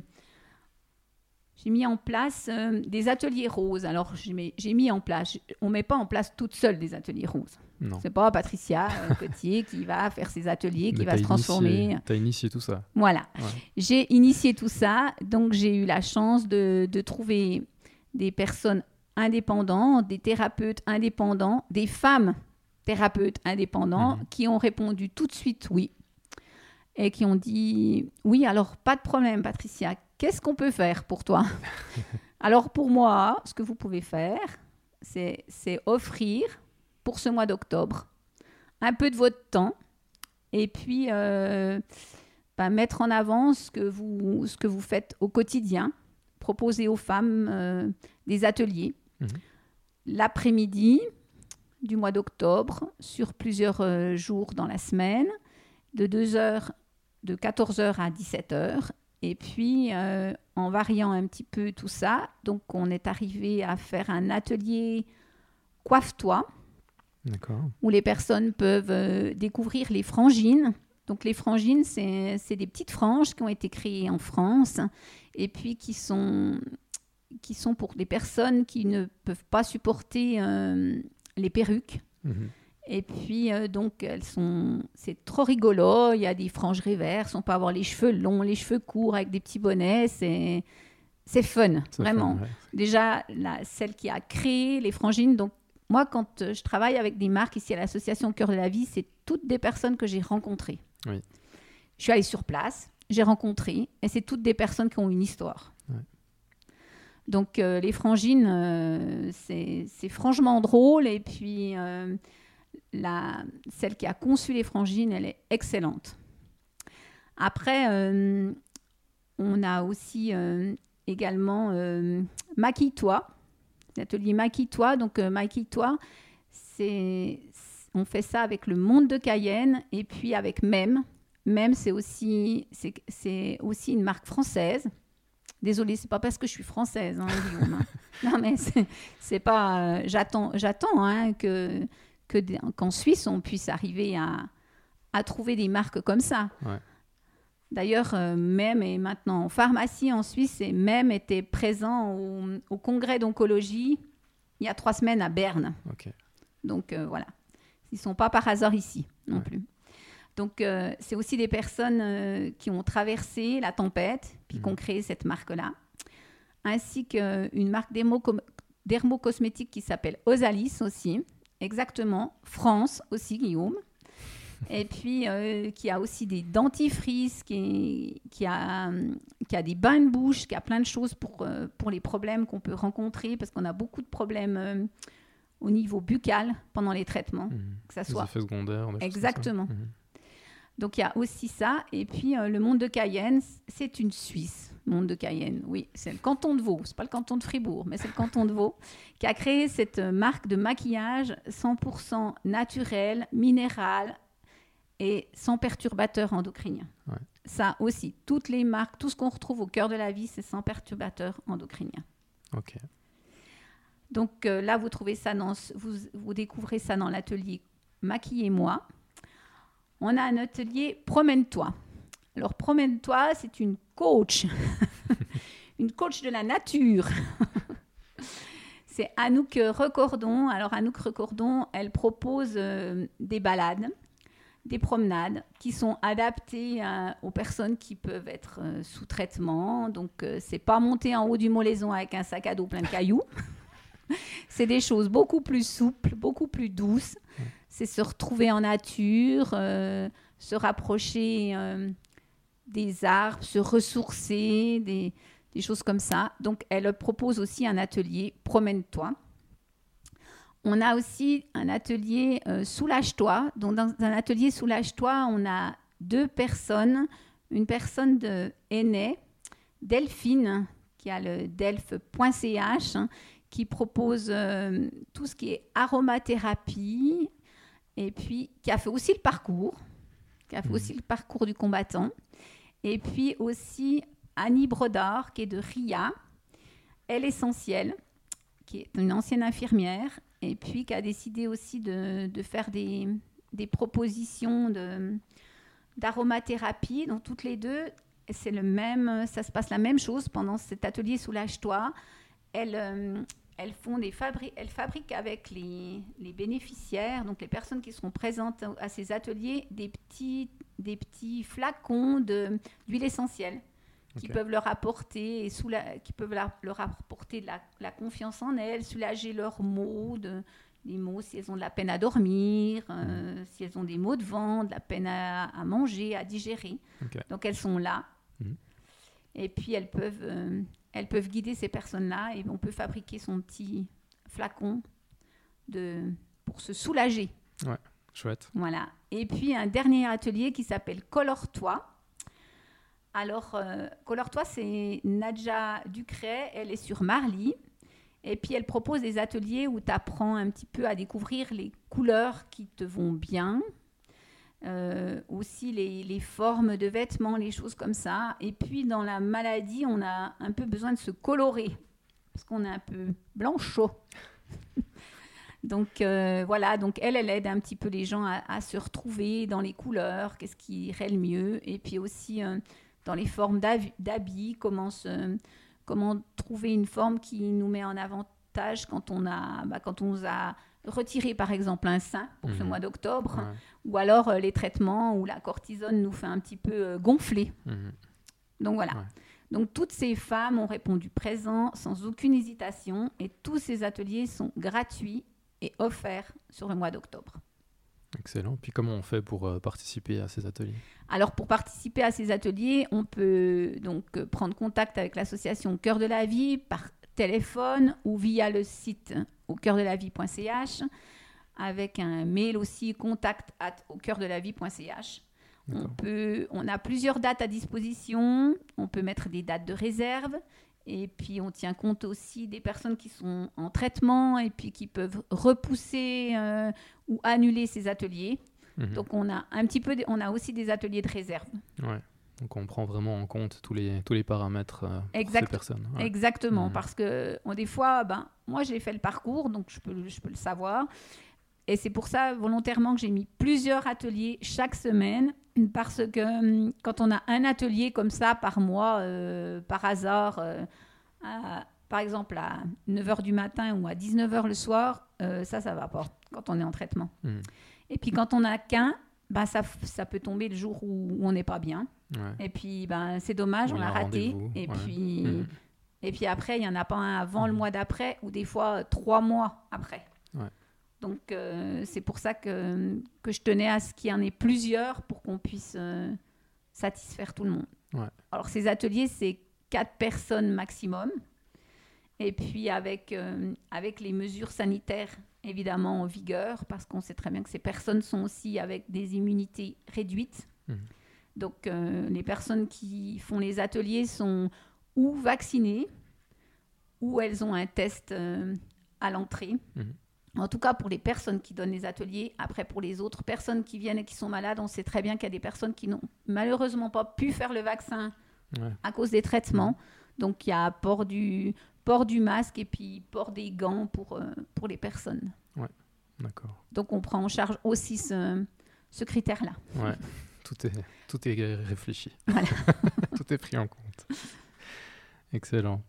j'ai mis en place euh, des ateliers roses. Alors j'ai mis, j'ai mis en place, on ne met pas en place toute seule des ateliers roses. Non. C'est pas Patricia euh, Cotier qui va faire ses ateliers, qui Mais va t'as se transformer. Tu as initié tout ça. Voilà. Ouais. J'ai initié tout ça, donc j'ai eu la chance de, de trouver des personnes indépendantes, des thérapeutes indépendants, des femmes thérapeutes indépendants Mhm. qui ont répondu tout de suite oui et qui ont dit oui, alors pas de problème Patricia, qu'est-ce qu'on peut faire pour toi? Alors pour moi, ce que vous pouvez faire, c'est, c'est offrir pour ce mois d'octobre un peu de votre temps et puis euh, bah, mettre en avant ce que, vous, ce que vous faites au quotidien, proposer aux femmes euh, des ateliers. Mhm. L'après-midi du mois d'octobre, sur plusieurs euh, jours dans la semaine, de deux heures, de quatorze heures à dix-sept heures. Et puis, euh, en variant un petit peu tout ça, donc on est arrivé à faire un atelier Coiffe-toi, D'accord. où les personnes peuvent euh, découvrir les frangines. Donc les frangines, c'est, c'est des petites franges qui ont été créées en France et puis qui sont qui sont pour des personnes qui ne peuvent pas supporter euh, les perruques. Mmh. Et puis, euh, donc, elles sont... c'est trop rigolo. Il y a des franges reverses. On peut avoir les cheveux longs, les cheveux courts avec des petits bonnets. C'est, c'est fun, c'est vraiment. Fun, ouais. Déjà, la... celle qui a créé les frangines. Donc, moi, quand je travaille avec des marques ici à l'association Cœur de la Vie, c'est toutes des personnes que j'ai rencontrées. Oui. Je suis allée sur place, j'ai rencontré, et c'est toutes des personnes qui ont une histoire. Ouais. Donc, euh, les frangines, euh, c'est, c'est franchement drôle. Et puis... Euh, La, celle qui a conçu les frangines, elle est excellente. Après, euh, on a aussi euh, également euh, Maquille-toi, l'atelier Maquille-toi. Donc, euh, Maquille-toi, c'est, on fait ça avec le Monde de Cayenne et puis avec Même. Même, c'est aussi, c'est, c'est aussi une marque française. Désolée, c'est pas parce que je suis française, hein, Guillaume. Hein. Non, mais c'est, c'est pas... Euh, j'attends, j'attends hein, que... Que, qu'en Suisse, on puisse arriver à, à trouver des marques comme ça. Ouais. D'ailleurs, euh, Même est maintenant en pharmacie en Suisse et Même était présent au, au congrès d'oncologie il y a trois semaines à Berne. Okay. Donc, euh, voilà. Ils ne sont pas par hasard ici non ouais. plus. Donc, euh, c'est aussi des personnes euh, qui ont traversé la tempête puis mmh. qui ont créé cette marque-là. Ainsi qu'une marque dermocosmétique qui s'appelle Osalis aussi. Exactement, France aussi, Guillaume. Et puis, euh, qui a aussi des dentifrices, qui, qui, a, qui a des bains de bouche, qui a plein de choses pour, euh, pour les problèmes qu'on peut rencontrer, parce qu'on a beaucoup de problèmes euh, au niveau buccal pendant les traitements. Mmh. Que ça soit... Des effets secondaires. Des Exactement. Choses comme ça. Mmh. Donc, il y a aussi ça. Et puis, euh, le Monde de Cayenne, c'est une Suisse. Monde de Cayenne, oui, c'est le canton de Vaud. Ce n'est pas le canton de Fribourg, mais c'est le canton de Vaud qui a créé cette marque de maquillage cent pour cent naturel, minéral et sans perturbateurs endocriniens. Ouais. Ça aussi, toutes les marques, tout ce qu'on retrouve au cœur de la vie, c'est sans perturbateurs endocriniens. Ok. Donc euh, là, vous trouvez ça dans, vous, vous découvrez ça dans l'atelier Maquillez-moi. On a un atelier Promène-toi. Alors, Promène-toi, c'est une coach, une coach de la nature. C'est Anouk Recordon. Alors, Anouk Recordon, elle propose euh, des balades, des promenades qui sont adaptées euh, aux personnes qui peuvent être euh, sous traitement. Donc, euh, c'est pas monter en haut du Molaison avec un sac à dos plein de cailloux. C'est des choses beaucoup plus souples, beaucoup plus douces. C'est se retrouver en nature, euh, se rapprocher... Euh, des arbres, se ressourcer, des, des choses comme ça. Donc, elle propose aussi un atelier « Promène-toi ». On a aussi un atelier euh, « Soulage-toi ». Donc, dans un atelier « Soulage-toi », on a deux personnes. Une personne de Aînay, Delphine, qui a le delph point c h, hein, qui propose euh, tout ce qui est aromathérapie et puis qui a fait aussi le parcours, qui a fait mmh. aussi le parcours du combattant. Et puis aussi Annie Brodard, qui est de R I A, Elle Essentielle, qui est une ancienne infirmière, et puis qui a décidé aussi de, de faire des, des propositions de, d'aromathérapie. Donc toutes les deux, c'est le même, ça se passe la même chose pendant cet atelier Soulage-toi. Elles, euh, elles, font des fabri- elles fabriquent avec les, les bénéficiaires, donc les personnes qui seront présentes à ces ateliers, des petits... des petits flacons de, d'huile essentielle qui okay. peuvent leur apporter et soula- qui peuvent la, leur apporter de la, la confiance en elles, soulager leurs maux, de, des maux si elles ont de la peine à dormir, euh, mmh. si elles ont des maux de ventre, de la peine à, à manger, à digérer. Okay. Donc elles sont là. Mmh. Et puis elles peuvent, euh, elles peuvent guider ces personnes-là et on peut fabriquer son petit flacon de, pour se soulager. Ouais. Chouette. Voilà. Et puis, un dernier atelier qui s'appelle Colore-toi. Alors, euh, Colore-toi, c'est Nadja Ducret. Elle est sur Marly. Et puis, elle propose des ateliers où tu apprends un petit peu à découvrir les couleurs qui te vont bien. Euh, aussi, les, les formes de vêtements, les choses comme ça. Et puis, dans la maladie, on a un peu besoin de se colorer. Parce qu'on est un peu blanchot. Donc, euh, voilà, donc elle, elle aide un petit peu les gens à, à se retrouver dans les couleurs, qu'est-ce qui irait le mieux, et puis aussi euh, dans les formes d'hab- d'habits, comment se, comment trouver une forme qui nous met en avantage quand on, a, bah, quand on nous a retiré, par exemple, un sein pour mmh. ce mois d'octobre, ouais. ou alors euh, les traitements où la cortisone nous fait un petit peu euh, gonfler. Mmh. Donc voilà. Ouais. Donc toutes ces femmes ont répondu présent sans aucune hésitation et tous ces ateliers sont gratuits et offerts sur le mois d'octobre. Excellent. Puis comment on fait pour euh, participer à ces ateliers ? Alors pour participer à ces ateliers, on peut donc euh, prendre contact avec l'association Cœur de la Vie par téléphone ou via le site au cœur de la vie point c h, avec un mail aussi contact at au cœur de la vie point c h. On, peut, on a plusieurs dates à disposition, on peut mettre des dates de réserve et puis on tient compte aussi des personnes qui sont en traitement et puis qui peuvent repousser euh, ou annuler ces ateliers. Mmh. Donc on a, un petit peu de, on a aussi des ateliers de réserve. Ouais. Donc on prend vraiment en compte tous les, tous les paramètres euh, exact, pour ces personnes. Ouais. Exactement, mmh. parce que on, des fois, ben, moi j'ai fait le parcours, donc je peux, je peux le savoir. Et c'est pour ça, volontairement, que j'ai mis plusieurs ateliers chaque semaine, parce que quand on a un atelier comme ça par mois, euh, par hasard, euh, à, par exemple à neuf heures du matin ou à dix-neuf heures le soir, euh, ça, ça ne va pas quand on est en traitement. Mmh. Et puis quand on n'a qu'un, ben, ça, ça peut tomber le jour où on n'est pas bien. Ouais. Et puis, ben, c'est dommage, on, on l'a raté. Et, ouais. puis, mmh. et puis après, il n'y en a pas un avant mmh. le mois d'après, ou des fois trois mois après. Ouais. Donc, euh, c'est pour ça que, que je tenais à ce qu'il y en ait plusieurs pour qu'on puisse euh, satisfaire tout le monde. Ouais. Alors, ces ateliers, c'est quatre personnes maximum. Et puis, avec, euh, avec les mesures sanitaires, évidemment, en vigueur, parce qu'on sait très bien que ces personnes sont aussi avec des immunités réduites. Mmh. Donc, euh, les personnes qui font les ateliers sont ou vaccinées, ou elles ont un test euh, à l'entrée. Mmh. En tout cas, pour les personnes qui donnent les ateliers. Après, pour les autres personnes qui viennent et qui sont malades, on sait très bien qu'il y a des personnes qui n'ont malheureusement pas pu faire le vaccin ouais. à cause des traitements. Donc, il y a port du, port du masque et puis port des gants pour, euh, pour les personnes. Ouais, d'accord. Donc, on prend en charge aussi ce, ce critère-là. Ouais, tout est, tout est réfléchi. Voilà. Tout est pris en compte. Excellent.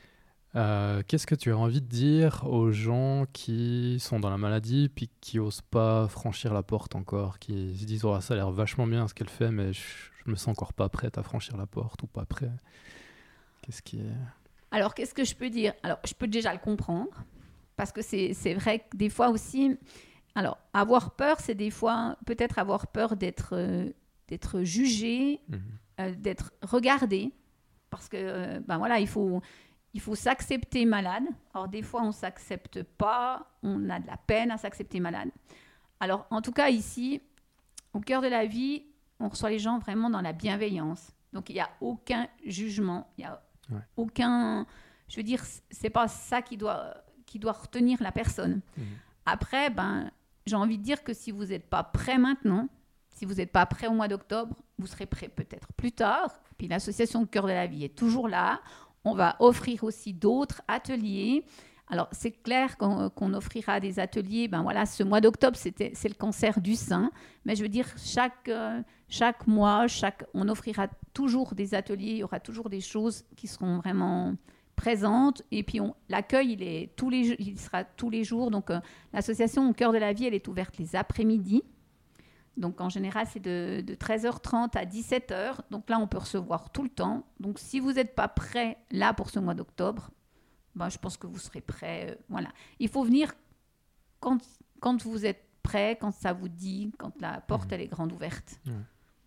Euh, qu'est-ce que tu as envie de dire aux gens qui sont dans la maladie puis qui n'osent pas franchir la porte encore, qui se disent oh, ça a l'air vachement bien ce qu'elle fait, mais je, je me sens encore pas prête à franchir la porte ou pas prêt. Qu'est-ce qui est... Alors, qu'est-ce que je peux dire ? Alors, je peux déjà le comprendre parce que c'est, c'est vrai que des fois aussi... Alors, avoir peur, c'est des fois peut-être avoir peur d'être, euh, d'être jugé, mmh. euh, d'être regardé parce que, euh, ben voilà, il faut... Il faut s'accepter malade. Alors, des fois, on ne s'accepte pas. On a de la peine à s'accepter malade. Alors, en tout cas, ici, au cœur de la vie, on reçoit les gens vraiment dans la bienveillance. Donc, il n'y a aucun jugement. Il n'y a ouais. aucun... Je veux dire, ce n'est pas ça qui doit, qui doit retenir la personne. Mmh. Après, ben, j'ai envie de dire que si vous n'êtes pas prêt maintenant, si vous n'êtes pas prêt au mois d'octobre, vous serez prêt peut-être plus tard. Puis, l'association Cœur de la Vie est toujours là. On va offrir aussi d'autres ateliers. Alors, c'est clair qu'on, qu'on offrira des ateliers. Ben voilà, ce mois d'octobre, c'était, c'est le cancer du sein. Mais je veux dire, chaque, euh, chaque mois, chaque, on offrira toujours des ateliers. Il y aura toujours des choses qui seront vraiment présentes. Et puis, on, l'accueil, il, est tous les, il sera tous les jours. Donc, euh, l'association Au Cœur de la Vie, elle est ouverte les après-midi. Donc, en général, c'est de, de treize heures trente à dix-sept heures. Donc là, on peut recevoir tout le temps. Donc, si vous n'êtes pas prêt là pour ce mois d'octobre, ben, je pense que vous serez prêt. Euh, voilà. Il faut venir quand, quand vous êtes prêt, quand ça vous dit, quand la porte, mmh. elle est grande ouverte. Ouais.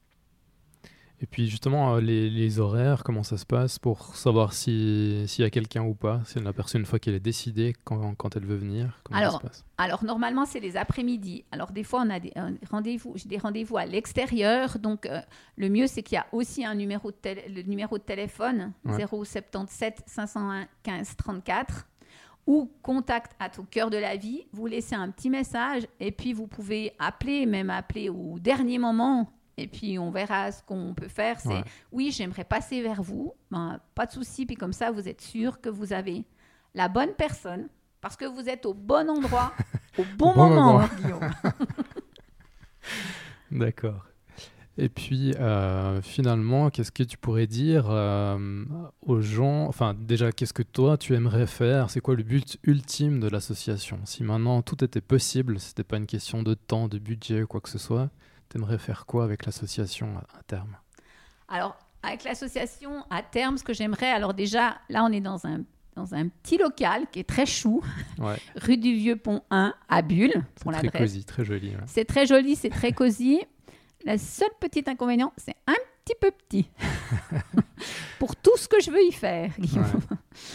Et puis, justement, euh, les, les horaires, comment ça se passe pour savoir si, s'il y a quelqu'un ou pas, si la personne, une fois qu'elle est décidée, quand, quand elle veut venir, comment alors, ça se passe ? Alors, normalement, c'est les après-midi. Alors, des fois, on a des euh, rendez-vous, j'ai des rendez-vous à l'extérieur. Donc, euh, le mieux, c'est qu'il y a aussi un numéro de, tél- le numéro de téléphone, ouais. zéro sept sept cinq zéro un quinze trente-quatre, ou contact à Au Cœur de la Vie. Vous laissez un petit message et puis vous pouvez appeler, même appeler au dernier moment. Et puis, on verra ce qu'on peut faire. C'est, ouais. oui, j'aimerais passer vers vous. Ben, pas de souci. Puis comme ça, vous êtes sûr que vous avez la bonne personne parce que vous êtes au bon endroit, au bon, bon moment, Guillaume. D'accord. Et puis, euh, finalement, qu'est-ce que tu pourrais dire euh, aux gens? Enfin, déjà, qu'est-ce que toi, tu aimerais faire? C'est quoi le but ultime de l'association? Si maintenant tout était possible, c'était pas une question de temps, de budget ou quoi que ce soit, tu aimerais faire quoi avec l'association à, à terme? Alors, avec l'association, à terme, ce que j'aimerais, alors déjà, là, on est dans un, dans un petit local qui est très chou, Ouais. rue du Vieux-Pont un, à Bulle, C'est pour très l'adresse. cosy, très joli. Ouais. C'est très joli, c'est très cosy. Le seul petit inconvénient, c'est un petit peu petit pour tout ce que je veux y faire, Guillaume. Ouais.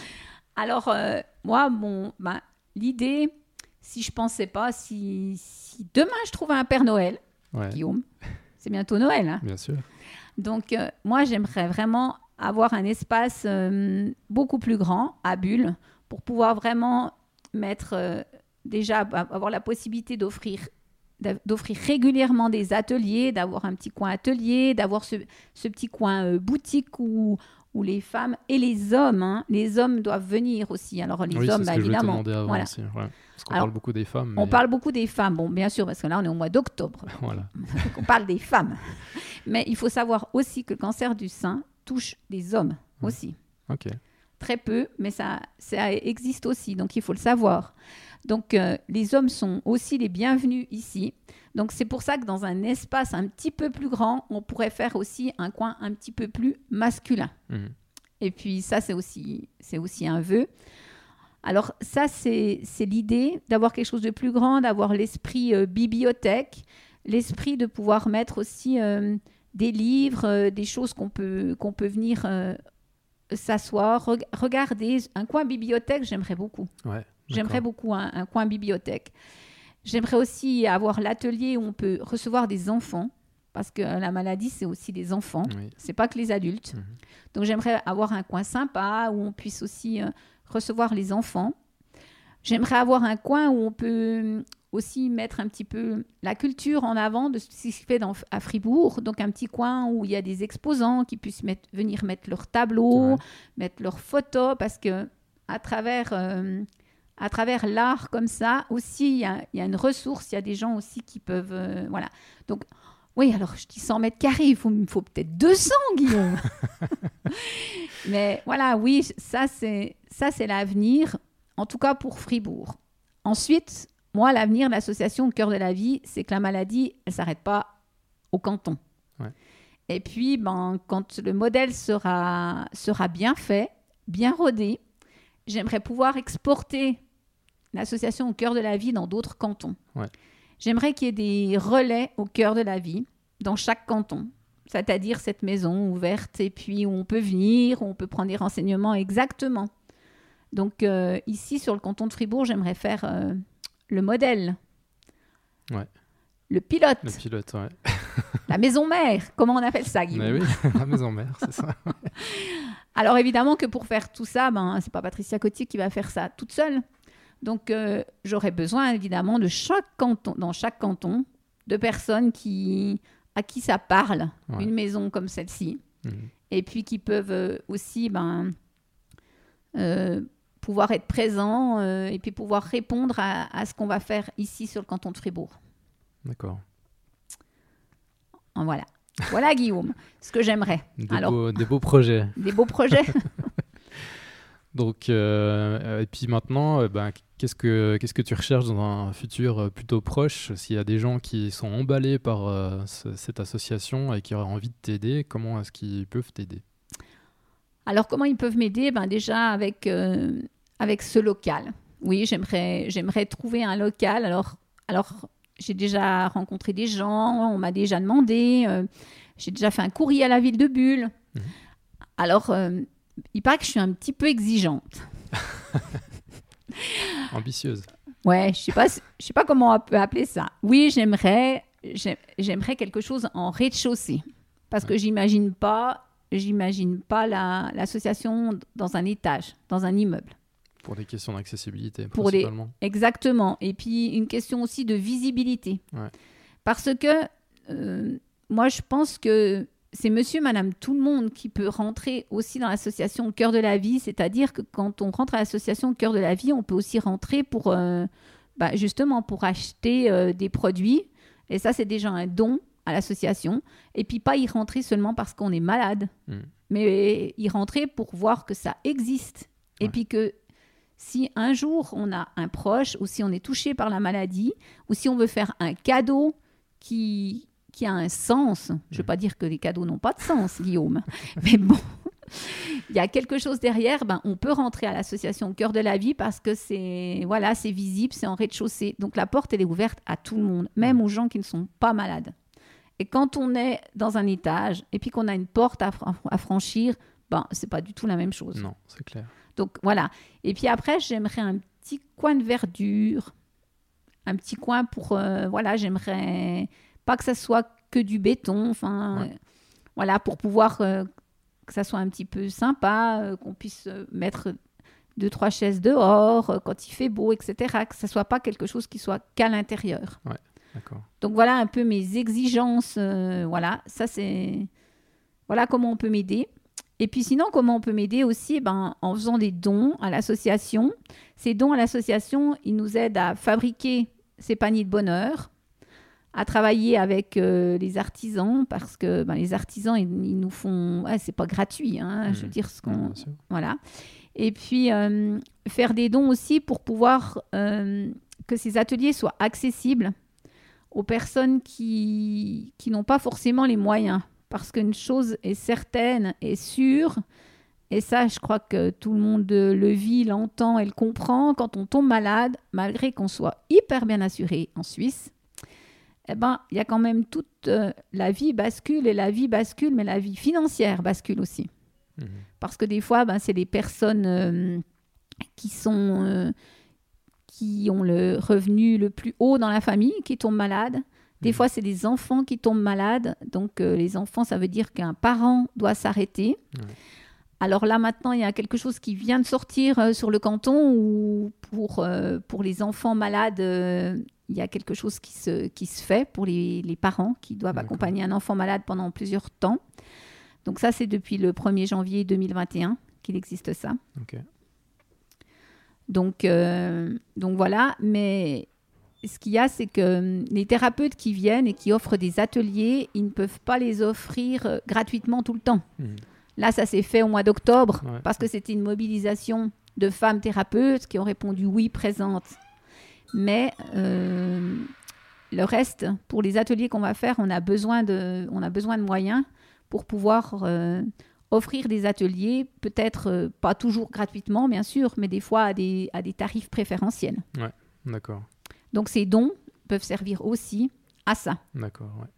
Alors, euh, moi, bon, ben, l'idée, si je pensais pas, si, si demain je trouvais un Père Noël, Ouais. Guillaume, c'est bientôt Noël, hein. Bien sûr. Donc, euh, moi, j'aimerais vraiment avoir un espace euh, beaucoup plus grand à Bulle pour pouvoir vraiment mettre, euh, déjà, avoir la possibilité d'offrir d'offrir régulièrement des ateliers, d'avoir un petit coin atelier, d'avoir ce, ce petit coin euh, boutique où, où les femmes et les hommes, hein, les hommes doivent venir aussi. Alors les oui, hommes, c'est ce bah, que je voulais te évidemment. demander avant Voilà. aussi. Ouais. Parce qu'on Alors, parle beaucoup des femmes. On mais- parle beaucoup des femmes, bon, bien sûr, parce que là, on est au mois d'octobre. Voilà. Donc, on parle des femmes. Mais il faut savoir aussi que le cancer du sein touche des hommes Ouais. aussi. Ok. Très peu, mais ça, ça existe aussi, donc il faut le savoir. Donc, euh, les hommes sont aussi les bienvenus ici. Donc, c'est pour ça que dans un espace un petit peu plus grand, on pourrait faire aussi un coin un petit peu plus masculin. Mhm. Et puis, ça, c'est aussi, c'est aussi un vœu. Alors, ça, c'est, c'est l'idée d'avoir quelque chose de plus grand, d'avoir l'esprit euh, bibliothèque, l'esprit de pouvoir mettre aussi euh, des livres, euh, des choses qu'on peut, qu'on peut venir euh, s'asseoir, reg- regarder. Un coin bibliothèque, j'aimerais beaucoup. Ouais. J'aimerais d'accord. beaucoup un, un coin bibliothèque. J'aimerais aussi avoir l'atelier où on peut recevoir des enfants, parce que la maladie, c'est aussi des enfants. Oui. C'est pas que les adultes. Mhm. Donc, j'aimerais avoir un coin sympa où on puisse aussi euh, recevoir les enfants. J'aimerais avoir un coin où on peut aussi mettre un petit peu la culture en avant de ce qui se fait dans, à Fribourg. Donc, un petit coin où il y a des exposants qui puissent mettre, venir mettre leurs tableaux, Ouais. mettre leurs photos, parce que à travers, euh, à travers l'art comme ça, aussi, il y a, il y a une ressource, il y a des gens aussi qui peuvent... euh, voilà. Donc, oui, alors je dis cent mètres carrés, il faut, il faut peut-être deux cents, Guillaume. Mais voilà, oui, ça c'est, ça, c'est l'avenir, en tout cas pour Fribourg. Ensuite, moi, l'avenir de l'association Au cœur de la vie, c'est que la maladie, elle ne s'arrête pas au canton. Ouais. Et puis, ben, quand le modèle sera, sera bien fait, bien rodé, j'aimerais pouvoir exporter l'association Au cœur de la vie dans d'autres cantons. Ouais. J'aimerais qu'il y ait des relais au cœur de la vie dans chaque canton, c'est-à-dire cette maison ouverte et puis où on peut venir, où on peut prendre des renseignements exactement. Donc euh, ici, sur le canton de Fribourg, j'aimerais faire euh, le modèle, Ouais. le pilote, Le pilote, ouais. la maison mère, comment on appelle ça, Guillaume? Mais oui, la maison mère, c'est ça. Alors évidemment que pour faire tout ça, ben, c'est pas Patricia Cotier qui va faire ça toute seule. Donc euh, j'aurais besoin évidemment de chaque canton, dans chaque canton, de personnes qui, à qui ça parle, Ouais. une maison comme celle-ci, Mhm. et puis qui peuvent euh, aussi ben, euh, pouvoir être présents euh, et puis pouvoir répondre à, à ce qu'on va faire ici sur le canton de Fribourg. D'accord. Voilà. Voilà Guillaume, ce que j'aimerais. Des, Alors, beaux, des beaux projets. des beaux projets. Donc, euh, et puis maintenant, euh, ben, qu'est-ce que, qu'est-ce que tu recherches dans un futur euh, plutôt proche? S'il y a des gens qui sont emballés par euh, ce- cette association et qui auraient envie de t'aider, comment est-ce qu'ils peuvent t'aider? Alors, comment ils peuvent m'aider? Ben, déjà, avec, euh, avec ce local. Oui, j'aimerais, j'aimerais trouver un local. Alors, alors, j'ai déjà rencontré des gens, on m'a déjà demandé, euh, j'ai déjà fait un courrier à la ville de Bulle. Mhm. Alors, euh, il paraît que je suis un petit peu exigeante. Ambitieuse. Ouais, je sais pas, si- je sais pas comment on peut appeler ça. Oui, j'aimerais, j'ai- j'aimerais quelque chose en rez-de-chaussée, parce que j'imagine pas, j'imagine pas la, l'association dans un étage, dans un immeuble. Pour des questions d'accessibilité, Pour les- principalement. Exactement. Et puis une question aussi de visibilité, Ouais. parce que euh, moi je pense que c'est monsieur, madame, tout le monde qui peut rentrer aussi dans l'association Au cœur de la vie. C'est-à-dire que quand on rentre à l'association Au cœur de la vie, on peut aussi rentrer pour, euh, bah, justement, pour acheter euh, des produits. Et ça, c'est déjà un don à l'association et puis pas y rentrer seulement parce qu'on est malade, mmh. mais y rentrer pour voir que ça existe. Ouais. Et puis que si un jour on a un proche ou si on est touché par la maladie ou si on veut faire un cadeau qui, qui a un sens, mmh. je ne veux pas dire que les cadeaux n'ont pas de sens, Guillaume, mais bon, il y a quelque chose derrière, ben, on peut rentrer à l'association Cœur de la Vie parce que c'est, voilà, c'est visible, c'est en rez-de-chaussée. Donc la porte, elle est ouverte à tout le monde, même aux gens qui ne sont pas malades. Et quand on est dans un étage et puis qu'on a une porte à, fr- à franchir, ben, ce n'est pas du tout la même chose. Non, c'est clair. Donc voilà. Et puis après, j'aimerais un petit coin de verdure, un petit coin pour... Euh, voilà, j'aimerais pas que ça soit que du béton, enfin, ouais. euh, voilà, pour pouvoir... Euh, que ça soit un petit peu sympa, euh, qu'on puisse euh, mettre deux, trois chaises dehors, euh, quand il fait beau, et cetera. Que ça ne soit pas quelque chose qui soit qu'à l'intérieur. Ouais, d'accord. Donc, voilà un peu mes exigences. Euh, voilà, ça, c'est... Voilà comment on peut m'aider. Et puis, sinon, comment on peut m'aider aussi ben, en faisant des dons à l'association. Ces dons à l'association, ils nous aident à fabriquer ces paniers de bonheur, à travailler avec euh, les artisans parce que ben, les artisans, ils, ils nous font... Ouais, c'est pas gratuit, hein, mmh. je veux dire ce qu'on... Mmh, voilà. Et puis, euh, faire des dons aussi pour pouvoir euh, que ces ateliers soient accessibles aux personnes qui, qui n'ont pas forcément les moyens. Parce qu'une chose est certaine et sûre, et ça, je crois que tout le monde le vit, l'entend et le comprend, quand on tombe malade, malgré qu'on soit hyper bien assuré en Suisse, eh ben, il y a quand même toute euh, la vie bascule et la vie bascule, mais la vie financière bascule aussi. Mmh. Parce que des fois, ben, c'est les personnes euh, qui sont, euh, qui ont le revenu le plus haut dans la famille qui tombent malades. Des mmh. fois, c'est des enfants qui tombent malades. Donc, euh, les enfants, ça veut dire qu'un parent doit s'arrêter. Mmh. Alors là, maintenant, il y a quelque chose qui vient de sortir euh, sur le canton où pour, euh, pour les enfants malades, euh, il y a quelque chose qui se, qui se fait pour les, les parents qui doivent D'accord. accompagner un enfant malade pendant plusieurs temps. Donc ça, c'est depuis le premier janvier deux mille vingt et un qu'il existe ça. Okay. Donc, euh, donc voilà, mais ce qu'il y a, c'est que les thérapeutes qui viennent et qui offrent des ateliers, ils ne peuvent pas les offrir gratuitement tout le temps. Mmh. Là, ça s'est fait au mois d'octobre ouais. parce que c'était une mobilisation de femmes thérapeutes qui ont répondu oui, présentes. Mais euh, le reste, pour les ateliers qu'on va faire, on a besoin de, on a besoin de moyens pour pouvoir euh, offrir des ateliers, peut-être euh, pas toujours gratuitement, bien sûr, mais des fois à des, à des tarifs préférentiels. Ouais, d'accord. Donc ces dons peuvent servir aussi à ça. D'accord, ouais.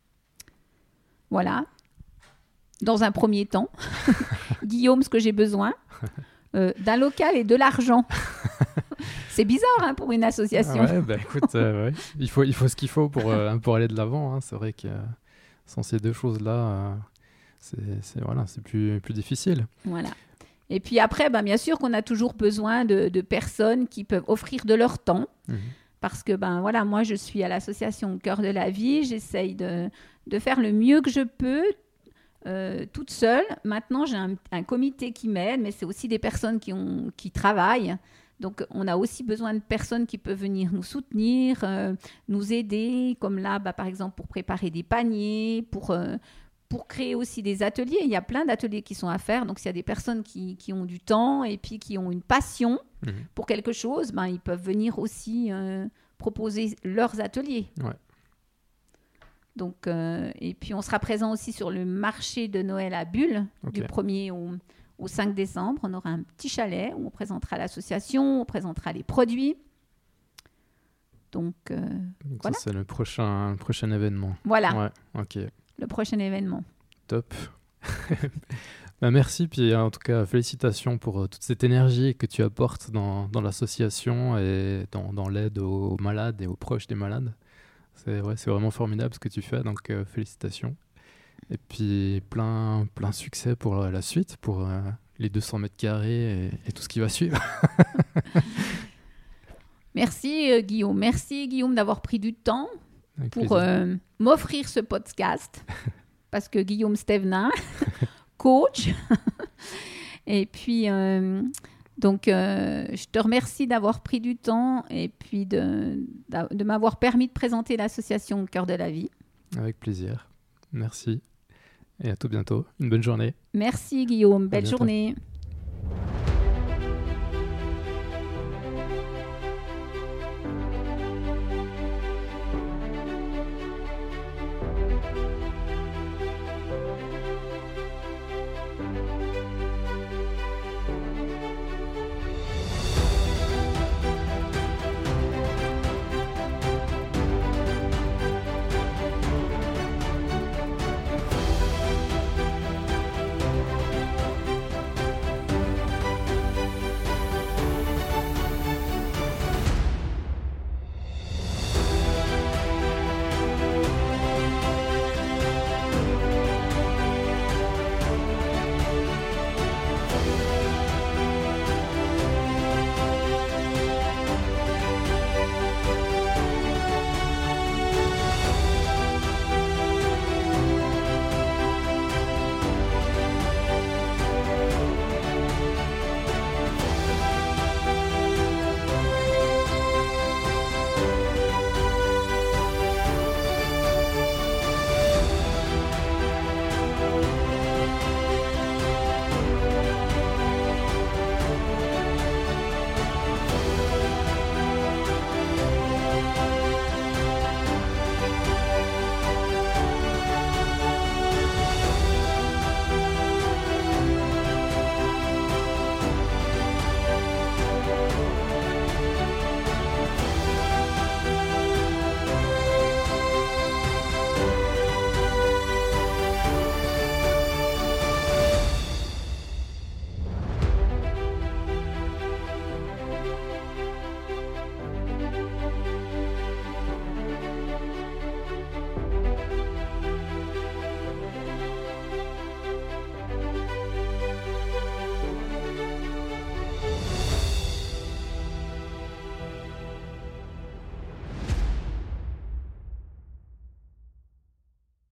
Voilà. Dans un premier temps, Guillaume, ce que j'ai besoin, euh, d'un local et de l'argent. C'est bizarre hein, pour une association. Ah ouais, bah écoute, euh, ouais. il, faut, il faut ce qu'il faut pour, euh, pour aller de l'avant. Hein. C'est vrai que euh, sans ces deux choses-là, euh, c'est, c'est, voilà, c'est plus, plus difficile. Voilà. Et puis après, ben, bien sûr qu'on a toujours besoin de, de personnes qui peuvent offrir de leur temps. Mmh. Parce que ben, voilà, moi, je suis à l'association Cœur de la Vie. J'essaye de, de faire le mieux que je peux. Euh, toute seule. Maintenant, j'ai un, un comité qui m'aide, mais c'est aussi des personnes qui, ont, qui travaillent. Donc, on a aussi besoin de personnes qui peuvent venir nous soutenir, euh, nous aider, comme là, bah, par exemple, pour préparer des paniers, pour, euh, pour créer aussi des ateliers. Il y a plein d'ateliers qui sont à faire. Donc, s'il y a des personnes qui, qui ont du temps et puis qui ont une passion mmh. pour quelque chose, ben, ils peuvent venir aussi euh, proposer leurs ateliers. Ouais. Donc, euh, et puis, on sera présent aussi sur le marché de Noël à Bulle, okay. du premier au, au cinq décembre. On aura un petit chalet où on présentera l'association, on présentera les produits. Donc, euh, Donc voilà. Ça, c'est le prochain, le prochain événement. Voilà, ouais, okay. le prochain événement. Top. bah, merci, puis en tout cas, félicitations pour euh, toute cette énergie que tu apportes dans, dans l'association et dans, dans l'aide aux malades et aux proches des malades. C'est, ouais, c'est vraiment formidable ce que tu fais, donc euh, félicitations. Et puis plein, plein succès pour euh, la suite, pour euh, les deux cents mètres carrés et, et tout ce qui va suivre. Merci euh, Guillaume, merci Guillaume d'avoir pris du temps Avec pour euh, m'offrir ce podcast. Parce que Guillaume Stevenin, coach. Et puis... Euh, Donc, euh, je te remercie d'avoir pris du temps et puis de, de, de m'avoir permis de présenter l'association Cœur de la Vie. Avec plaisir. Merci. Et à tout bientôt. Une bonne journée. Merci Guillaume. Belle bientôt. journée.